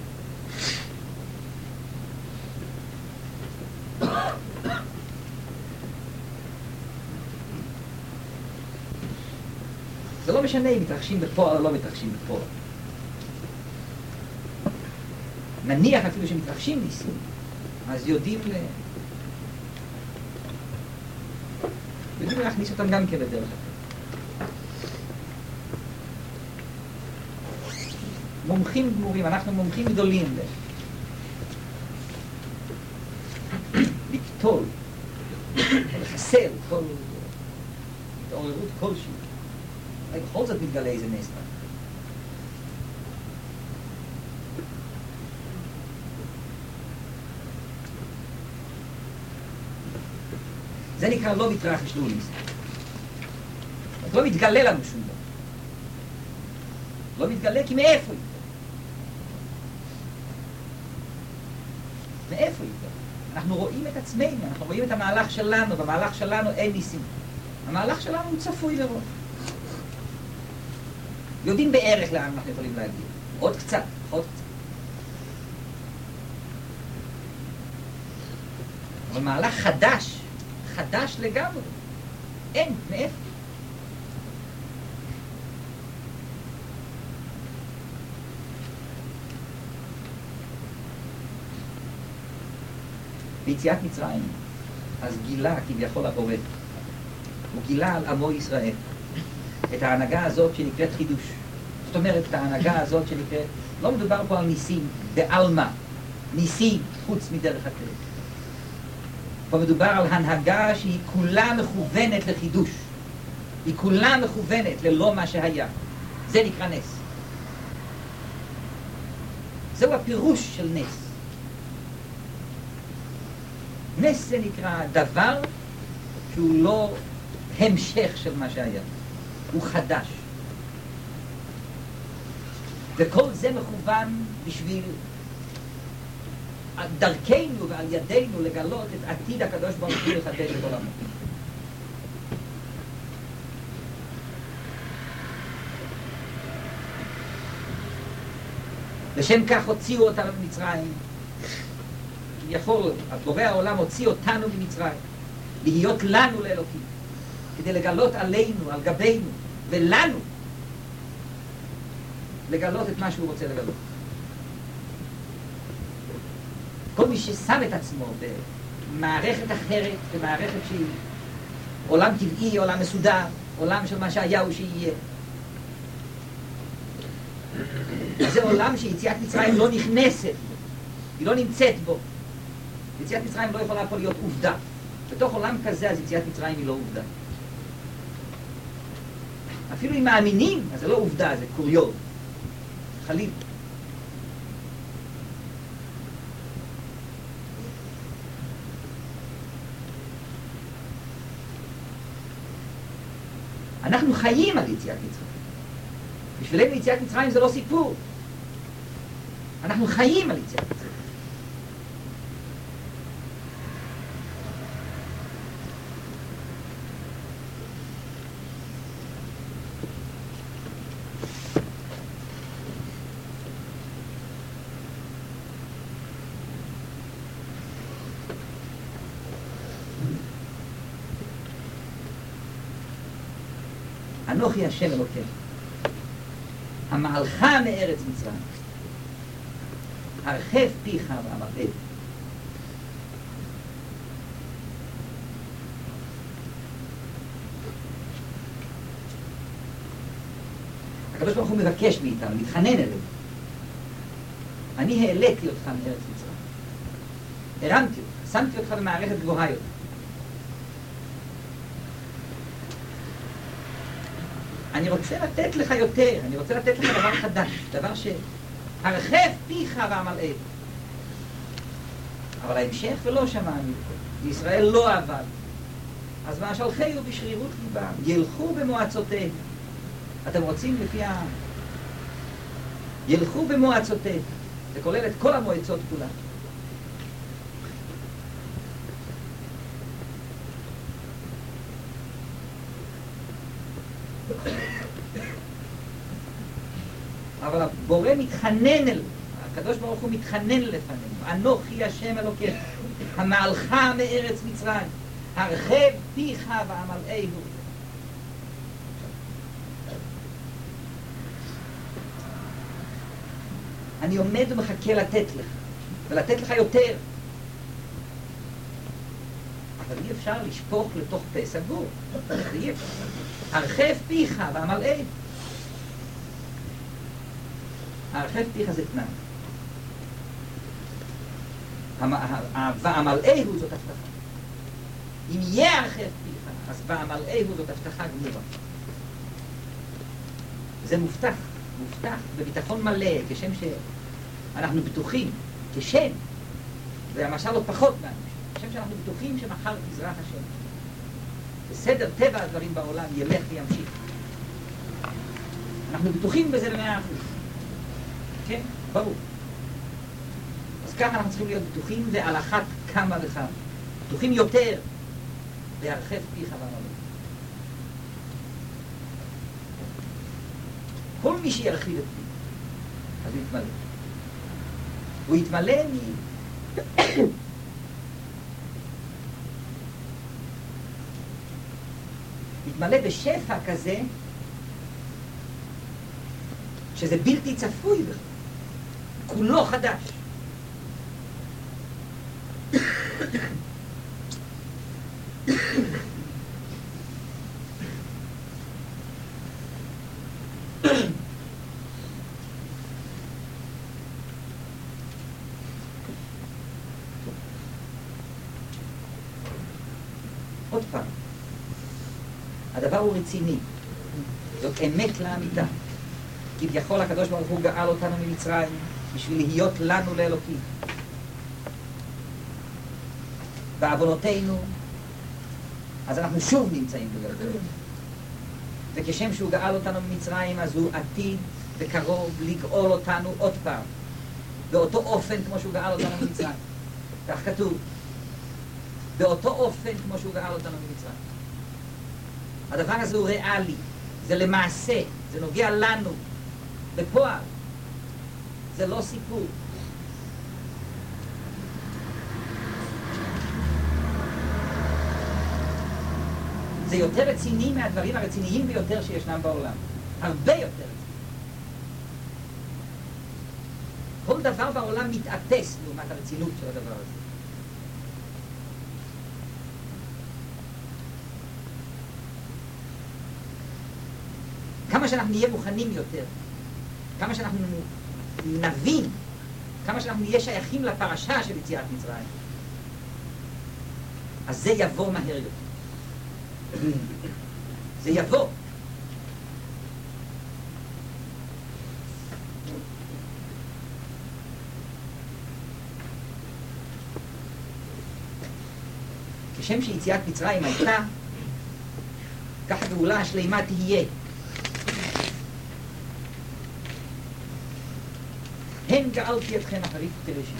זה לא משנה אם מתרחשים בפועל או לא מתרחשים בפועל. נניח אפילו שמתרחשים ניסים, אז יודעים להכניס אותם גם כן בדרך אחרת. מומחים גמורים, אנחנו מומחים גדולים לקטול, לחסל כל התעוררות כלשהי. בכל זאת מתגלה איזה נס. זה נקרא לא מתרחש לו ניסים. לא מתגלה לנו שום דבר. לא מתגלה כי מאיפה יתגלה? מאיפה יתגלה? אנחנו רואים את עצמנו, אנחנו רואים את המהלך שלנו, במהלך שלנו אין ניסים. המהלך שלנו הוא צפוי לרוב. יודעים בערך לאן אנחנו יכולים להגיע. עוד קצת, עוד קצת. אבל מהלך חדש, חדש לגמרי. אין, מאיפה? ביציאת מצרים, אז גילה כביכול הבורא. הוא גילה על עמו ישראל את ההנהגה הזאת שנקראת חידוש. זאת אומרת, את ההנהגה הזאת שנקראת, לא מדובר פה על ניסים, בעלמא, ניסים חוץ מדרך הטבע. פה מדובר על הנהגה שהיא כולה מכוונת לחידוש. היא כולה מכוונת ללא מה שהיה. זה נקרא נס. זהו הפירוש של נס. נס זה נקרא דבר שהוא לא המשך של מה שהיה. הוא חדש. וכל זה מכוון בשביל על דרכנו ועל ידינו לגלות את עתיד הקדוש ברוך הוא לחדש את עולמו. לשם כך הוציאו אותנו ממצרים. יכול, בורא העולם הוציא אותנו ממצרים, להיות לנו לאלוקים, כדי לגלות עלינו, על גבינו, ולנו, לגלות את מה שהוא רוצה לגלות. כל מי ששם את עצמו במערכת אחרת, במערכת שהיא עולם טבעי, עולם מסודר, עולם של מה שהיה הוא שיהיה. זה עולם שיציאת מצרים לא נכנסת בו, היא לא נמצאת בו. יציאת מצרים לא יכולה פה להיות עובדה. בתוך עולם כזה אז יציאת מצרים היא לא עובדה. אפילו אם מאמינים, אז זה לא עובדה, זה קוריוז. חליל. אנחנו חיים על יציאת מצרים. בשבילנו יציאת מצרים זה לא סיפור. אנחנו חיים על יציאת מצרים. אנוכי השם אלוקיך, המעלך מארץ מצרים, הרחב פיך ואמרתך. הקדוש ברוך הוא מבקש מאיתנו, מתחנן אלינו. אני העליתי אותך מארץ מצרים, הרמתי אותך, שמתי אותך במערכת גבוהה יותר. אני רוצה לתת לך יותר, אני רוצה לתת לך דבר חדש, דבר שהרחב פיך ואמרתך. אבל ההמשך ולא שמענו, ישראל לא עבד. אז מה שלחהו בשרירות ליבם, ילכו במועצותיהם. אתם רוצים לפי ילכו במועצותיהם. זה כולל את כל המועצות כולן. אבל הבורא מתחנן אל, הקדוש ברוך הוא מתחנן לפנינו. אנוכי השם אלוקיך, המעלך מארץ מצרים, הרחב פיך ואמרתהו. אני עומד ומחכה לתת לך, ולתת לך יותר. אבל אי אפשר לשפוך לתוך פה סגור. אי אפשר. הרחב פיך ואמרתהו. הרחב פיך זה תנאי. ואמרתהו זאת הבטחה. אם יהיה הרחב פיך, אז ואמרתהו זאת הבטחה גמורה. זה מובטח, מובטח בביטחון מלא, כשם שאנחנו בטוחים, כשם, והמשל לא פחות מהמשל, כשם שאנחנו בטוחים שמחר תזרח השם. בסדר טבע הדברים בעולם ילך וימשיך. אנחנו בטוחים בזה ב100%. כן, ברור. אז ככה אנחנו צריכים להיות בטוחים ועל אחת כמה וכמה. בטוחים יותר והרחב פיך ואמרתהו. כל מי שירחיב את פי, אז הוא יתמלא. הוא יתמלא יתמלא בשפע כזה שזה בלתי צפוי בכלל. כולו חדש. עוד פעם, הדבר הוא רציני, זאת אמת לאמיתה. כביכול הקדוש ברוך הוא גאל אותנו ממצרים בשביל להיות לנו לאלוקים. בעוונותינו, אז אנחנו שוב נמצאים בגלגול. וכשם שהוא גאל אותנו ממצרים, אז הוא עתיד וקרוב לגאול אותנו עוד פעם. באותו אופן כמו שהוא גאל אותנו ממצרים. כך כתוב. באותו אופן כמו שהוא גאל אותנו ממצרים. הדבר הזה הוא ריאלי, זה למעשה, זה נוגע לנו, בפועל. זה לא סיפור. זה יותר רציני מהדברים הרציניים ביותר שישנם בעולם. הרבה יותר רציני. כל דבר בעולם מתאפס לעומת הרצינות של הדבר הזה. כמה שאנחנו נהיה מוכנים יותר, כמה שאנחנו נבין, כמה שאנחנו נהיה שייכים לפרשה של יציאת מצרים, אז זה יבוא מהר יותר. זה יבוא. כשם שיציאת מצרים הייתה, כך הגאולה השלימה תהיה. הן גאלתי אתכם אחרית ותלשי.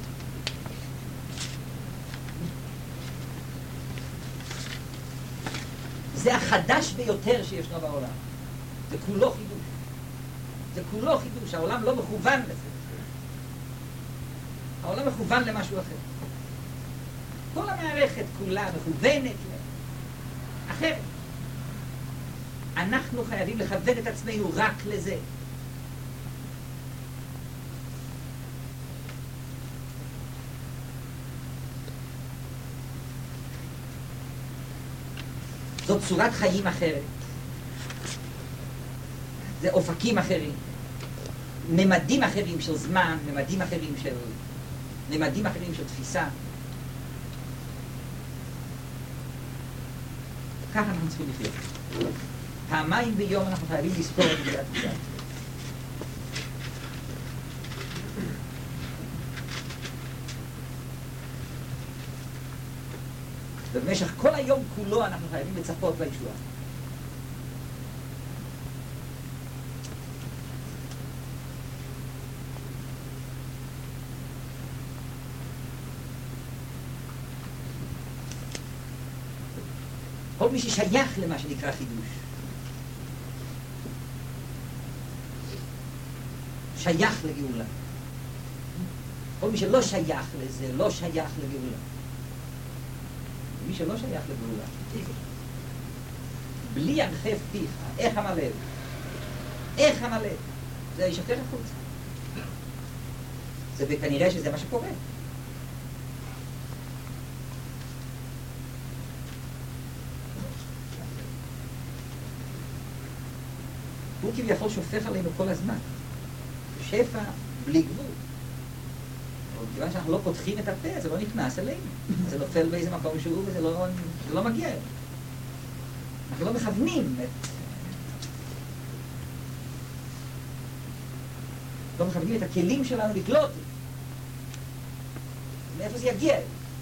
זה החדש ביותר שישנו בעולם. זה כולו חידוש. זה כולו חידוש. העולם לא מכוון לזה. העולם מכוון למשהו אחר. כל המערכת כולה מכוונת אחרת. אנחנו חייבים לכוון את עצמנו רק לזה. זאת צורת חיים אחרת. זה אופקים אחרים. ממדים אחרים של זמן, ממדים אחרים של תפיסה. ככה אנחנו צריכים לחיות. פעמיים ביום אנחנו חייבים לספור את יציאת מצרים. ובמשך כל היום כולו אנחנו חייבים לצפות לישועה. כל מי ששייך למה שנקרא חידוש, שייך לגאולה. כל מי שלא שייך לזה, לא שייך לגאולה. מי שלא שייך לגאולה, בלי הרחב פיך, איך המלב, איך המלב, זה ישתר החוץ. זה וכנראה שזה מה שקורה. הוא כביכול שופך עלינו כל הזמן. שפע בלי גבול. כיוון שאנחנו לא פותחים את הפה, זה לא נכנס אלינו. זה נופל באיזה מקום שהוא וזה לא מגיע. אנחנו לא מכוונים את הכלים שלנו לקלוט. מאיפה זה יגיע?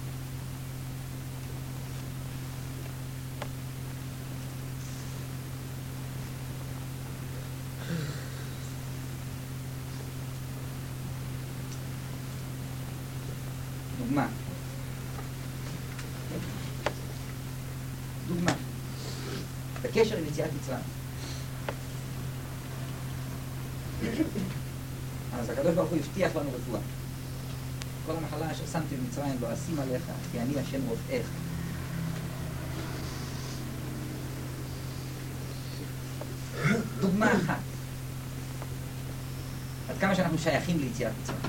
דוגמה. בקשר עם יציאת מצרים. אז הקדוש ברוך הוא הבטיח לנו רפואה. כל המחלה אשר שמתי במצרים לא אשים עליך, כי אני השם רופאך. דוגמה אחת. עד כמה שאנחנו שייכים ליציאת מצרים.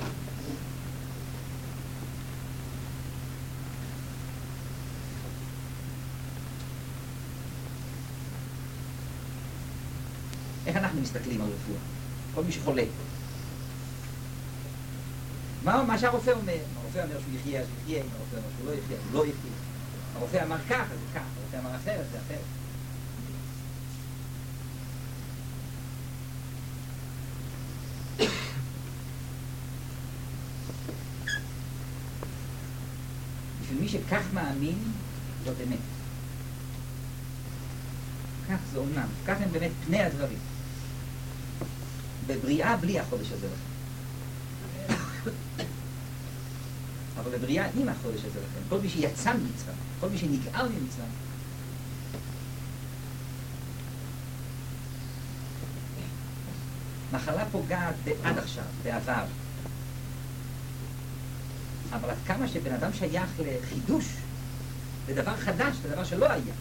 איך אנחנו מסתכלים על רפואה? כל מי שחולה. מה שהרופא אומר? הרופא אומר שהוא יחיה, אז יחיה. הרופא אומר שהוא לא יחיה, הוא לא יחיה. הרופא אמר ככה, זה ככה. הרופא אמר אחרת, זה אחרת. בשביל מי שכך מאמין, זאת אמת. כך זה אומנם. כך הם באמת פני הדברים. בבריאה בלי החודש הזה לכם. אבל בבריאה עם החודש הזה לכם. כל מי שיצא ממצרים, כל מי שנגאל ממצרים, מחלה פוגעת עד עכשיו, בעבר. אבל עד כמה שבן אדם שייך לחידוש, לדבר חדש, לדבר שלא היה.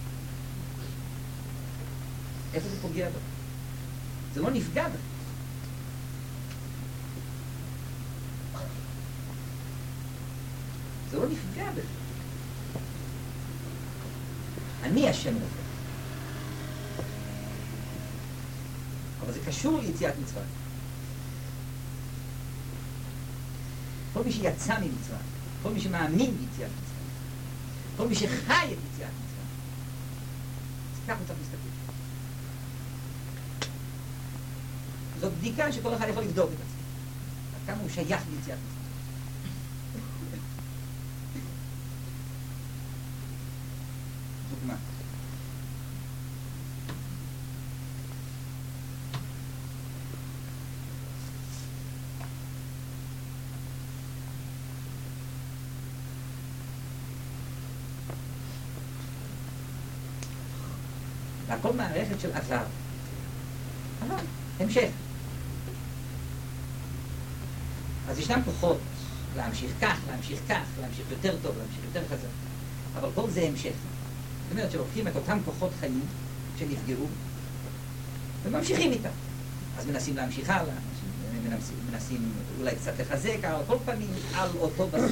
איפה זה פוגע בו? זה לא נפגע בו. אני השם רופא. אבל זה קשור ליציאת מצרים. כל מי שיצא ממצרים, כל מי שמאמין ביציאת מצרים, כל מי שחי את יציאת מצרים, אז כך הוא צריך להסתכל. זאת בדיקה שכל אחד יכול לבדוק את עצמו. עד כמה הוא שייך ליציאת מצרים. דוגמה. והכל מערכת של עזר. אבל, המשך. אז ישנם כוחות להמשיך כך, להמשיך כך, להמשיך יותר טוב, להמשיך יותר חזק. אבל כל זה המשך. זאת אומרת שלוקחים את אותם כוחות חיים שנפגעו וממשיכים איתם. אז מנסים להמשיך הלאה, מנסים אולי קצת לחזק, אבל כל פנים על אותו בסיס.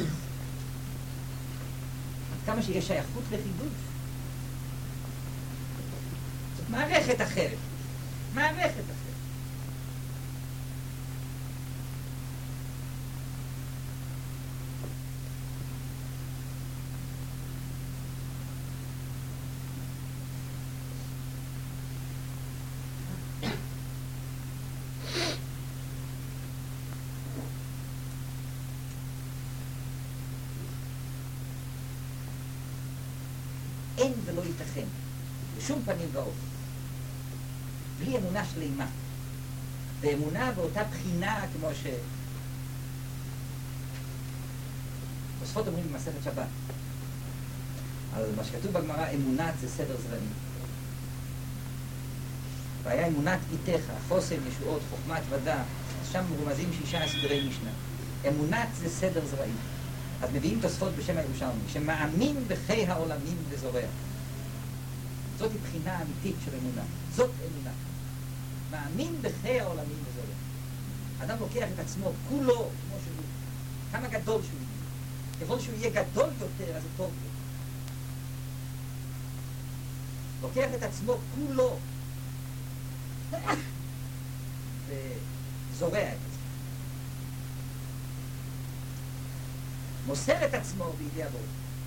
עד כמה שיש שייכות וחידוש. זאת מערכת אחרת. מערכת אחרת. אין ולא ייתכן, בשום פנים ואופן, בלי אמונה שלמה, ואמונה באותה בחינה כמו תוספות אומרים במסכת שבת, על מה שכתוב בגמרא, אמונת זה סדר זרעים. והיה אמונת איתך, חוסן, ישועות, חוכמת ודע, שם מרומזים 6 סדרי משנה. אמונת זה סדר זרעים. אז מביאים תוספות בשם הירושלמי, שמאמין בחיי העולמים וזורע. זאת היא בחינה אמיתית של אמונה. זאת אמונה. מאמין בחיי העולמים וזורע. אדם לוקח את עצמו כולו כמו שהוא, כמה גדול שהוא יהיה. ככל שהוא יהיה גדול יותר, אז זה טוב יותר. לוקח את עצמו כולו וזורע את עצמו. מוסר את עצמו בידי הבורא.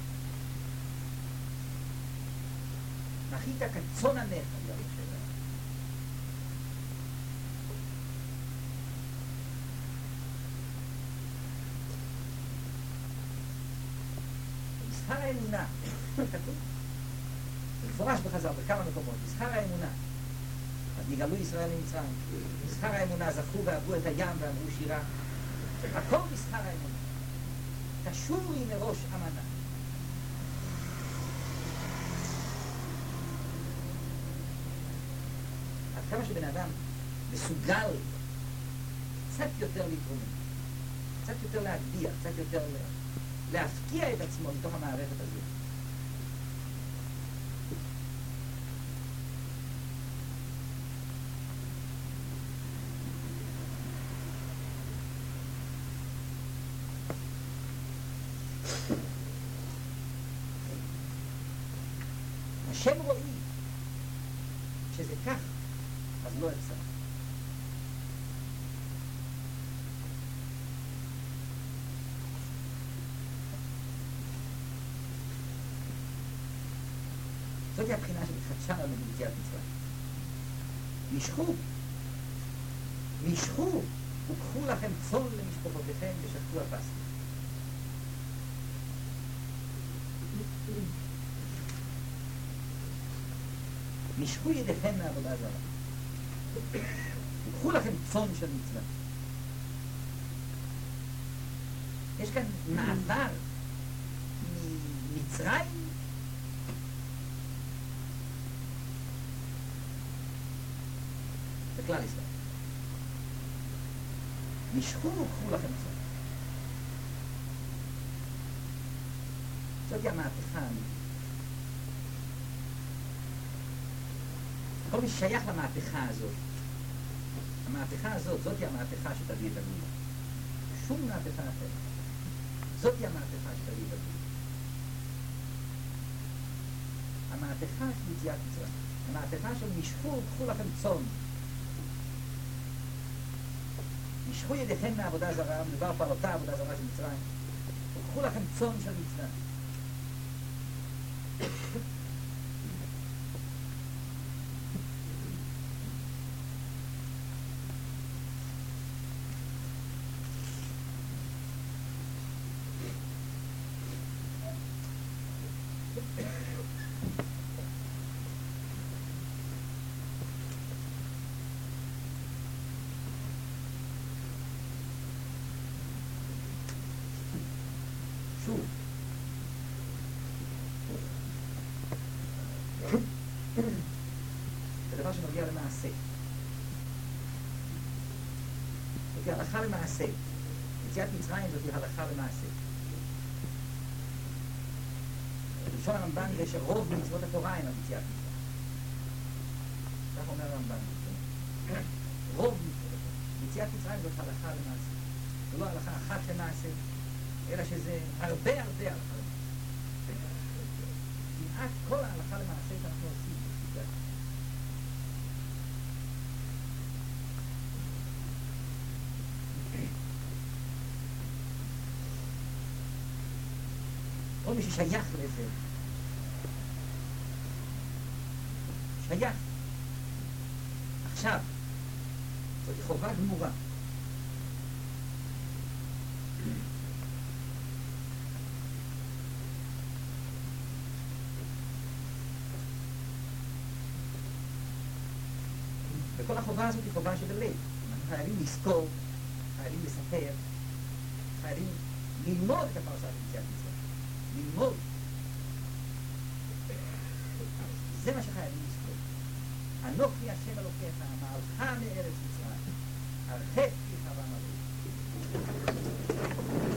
מחית כצאן עמך, דברים שלה. מסחר האמונה, כתוב. מפורש בחז"ל בכמה מקומות, מסחר האמונה. אז נגאלו ישראל ממצרים. מסחר האמונה, זכו ועברו את הים ואמרו שירה. הכל מסחר האמונה. קשור לי מראש אמנה. עד כמה שבן אדם מסוגל קצת יותר להתרומם, קצת יותר להגביה, קצת יותר להפקיע את עצמו מתוך המערכת הזאת. השם רואה שזה כך, אז לא אפשר. זאת היא הבחינה שמתחדשה לנו ביציאת מצרים. משכו, וקחו לכם צאן למשפחותיכם ושחטו הפסח. משכו ידיכם מעבודה זרה. וקחו לכם צאן של מצווה. יש כאן מעבר ממצרים בכלל ישראל. משכו וקחו לכם צאן. זאת היא המהפכה האמיתית. כל מי שייך למהפכה הזאת, המהפכה הזאת, זאת היא המהפכה שתביא את הגאולה. שום מהפכה אחרת. זאת היא המהפכה שתביא את הגאולה. המהפכה של יציאת מצרים, המהפכה של משכו, קחו לכם צאן. משכו ידיכם מעבודה זרה, מדובר פה על אותה עבודה זרה של מצרים, וקחו לכם צאן של מצרים. שוב, זה דבר שנוגע למעשה. זאת הלכה למעשה. יציאת מצרים זאת הלכה למעשה. בלשון הרמב"ן יש רוב מצוות התורה הן על יציאת מצרים. כך אומר הרמב"ן. רוב מצוות התורה. יציאת מצרים זאת הלכה למעשה. זו לא הלכה אחת למעשה, אלא שזה הרבה הלכה למעשה. כמעט כל ההלכה למעשה שאנחנו עושים בתפיסה. כל מי ששייך לזה, שייך. עכשיו, זאת חובה גמורה. וכל החובה הזאת היא חובה שבלב. אנחנו חייבים לזכור, חייבים לספר, חייבים ללמוד את הפרשה של יציאת מצרים. ללמוד. זה מה שחייבים לזכור. אנוכי השם אלוקיך, מעלך מארץ מצרים, הרחק פיך ועמלך.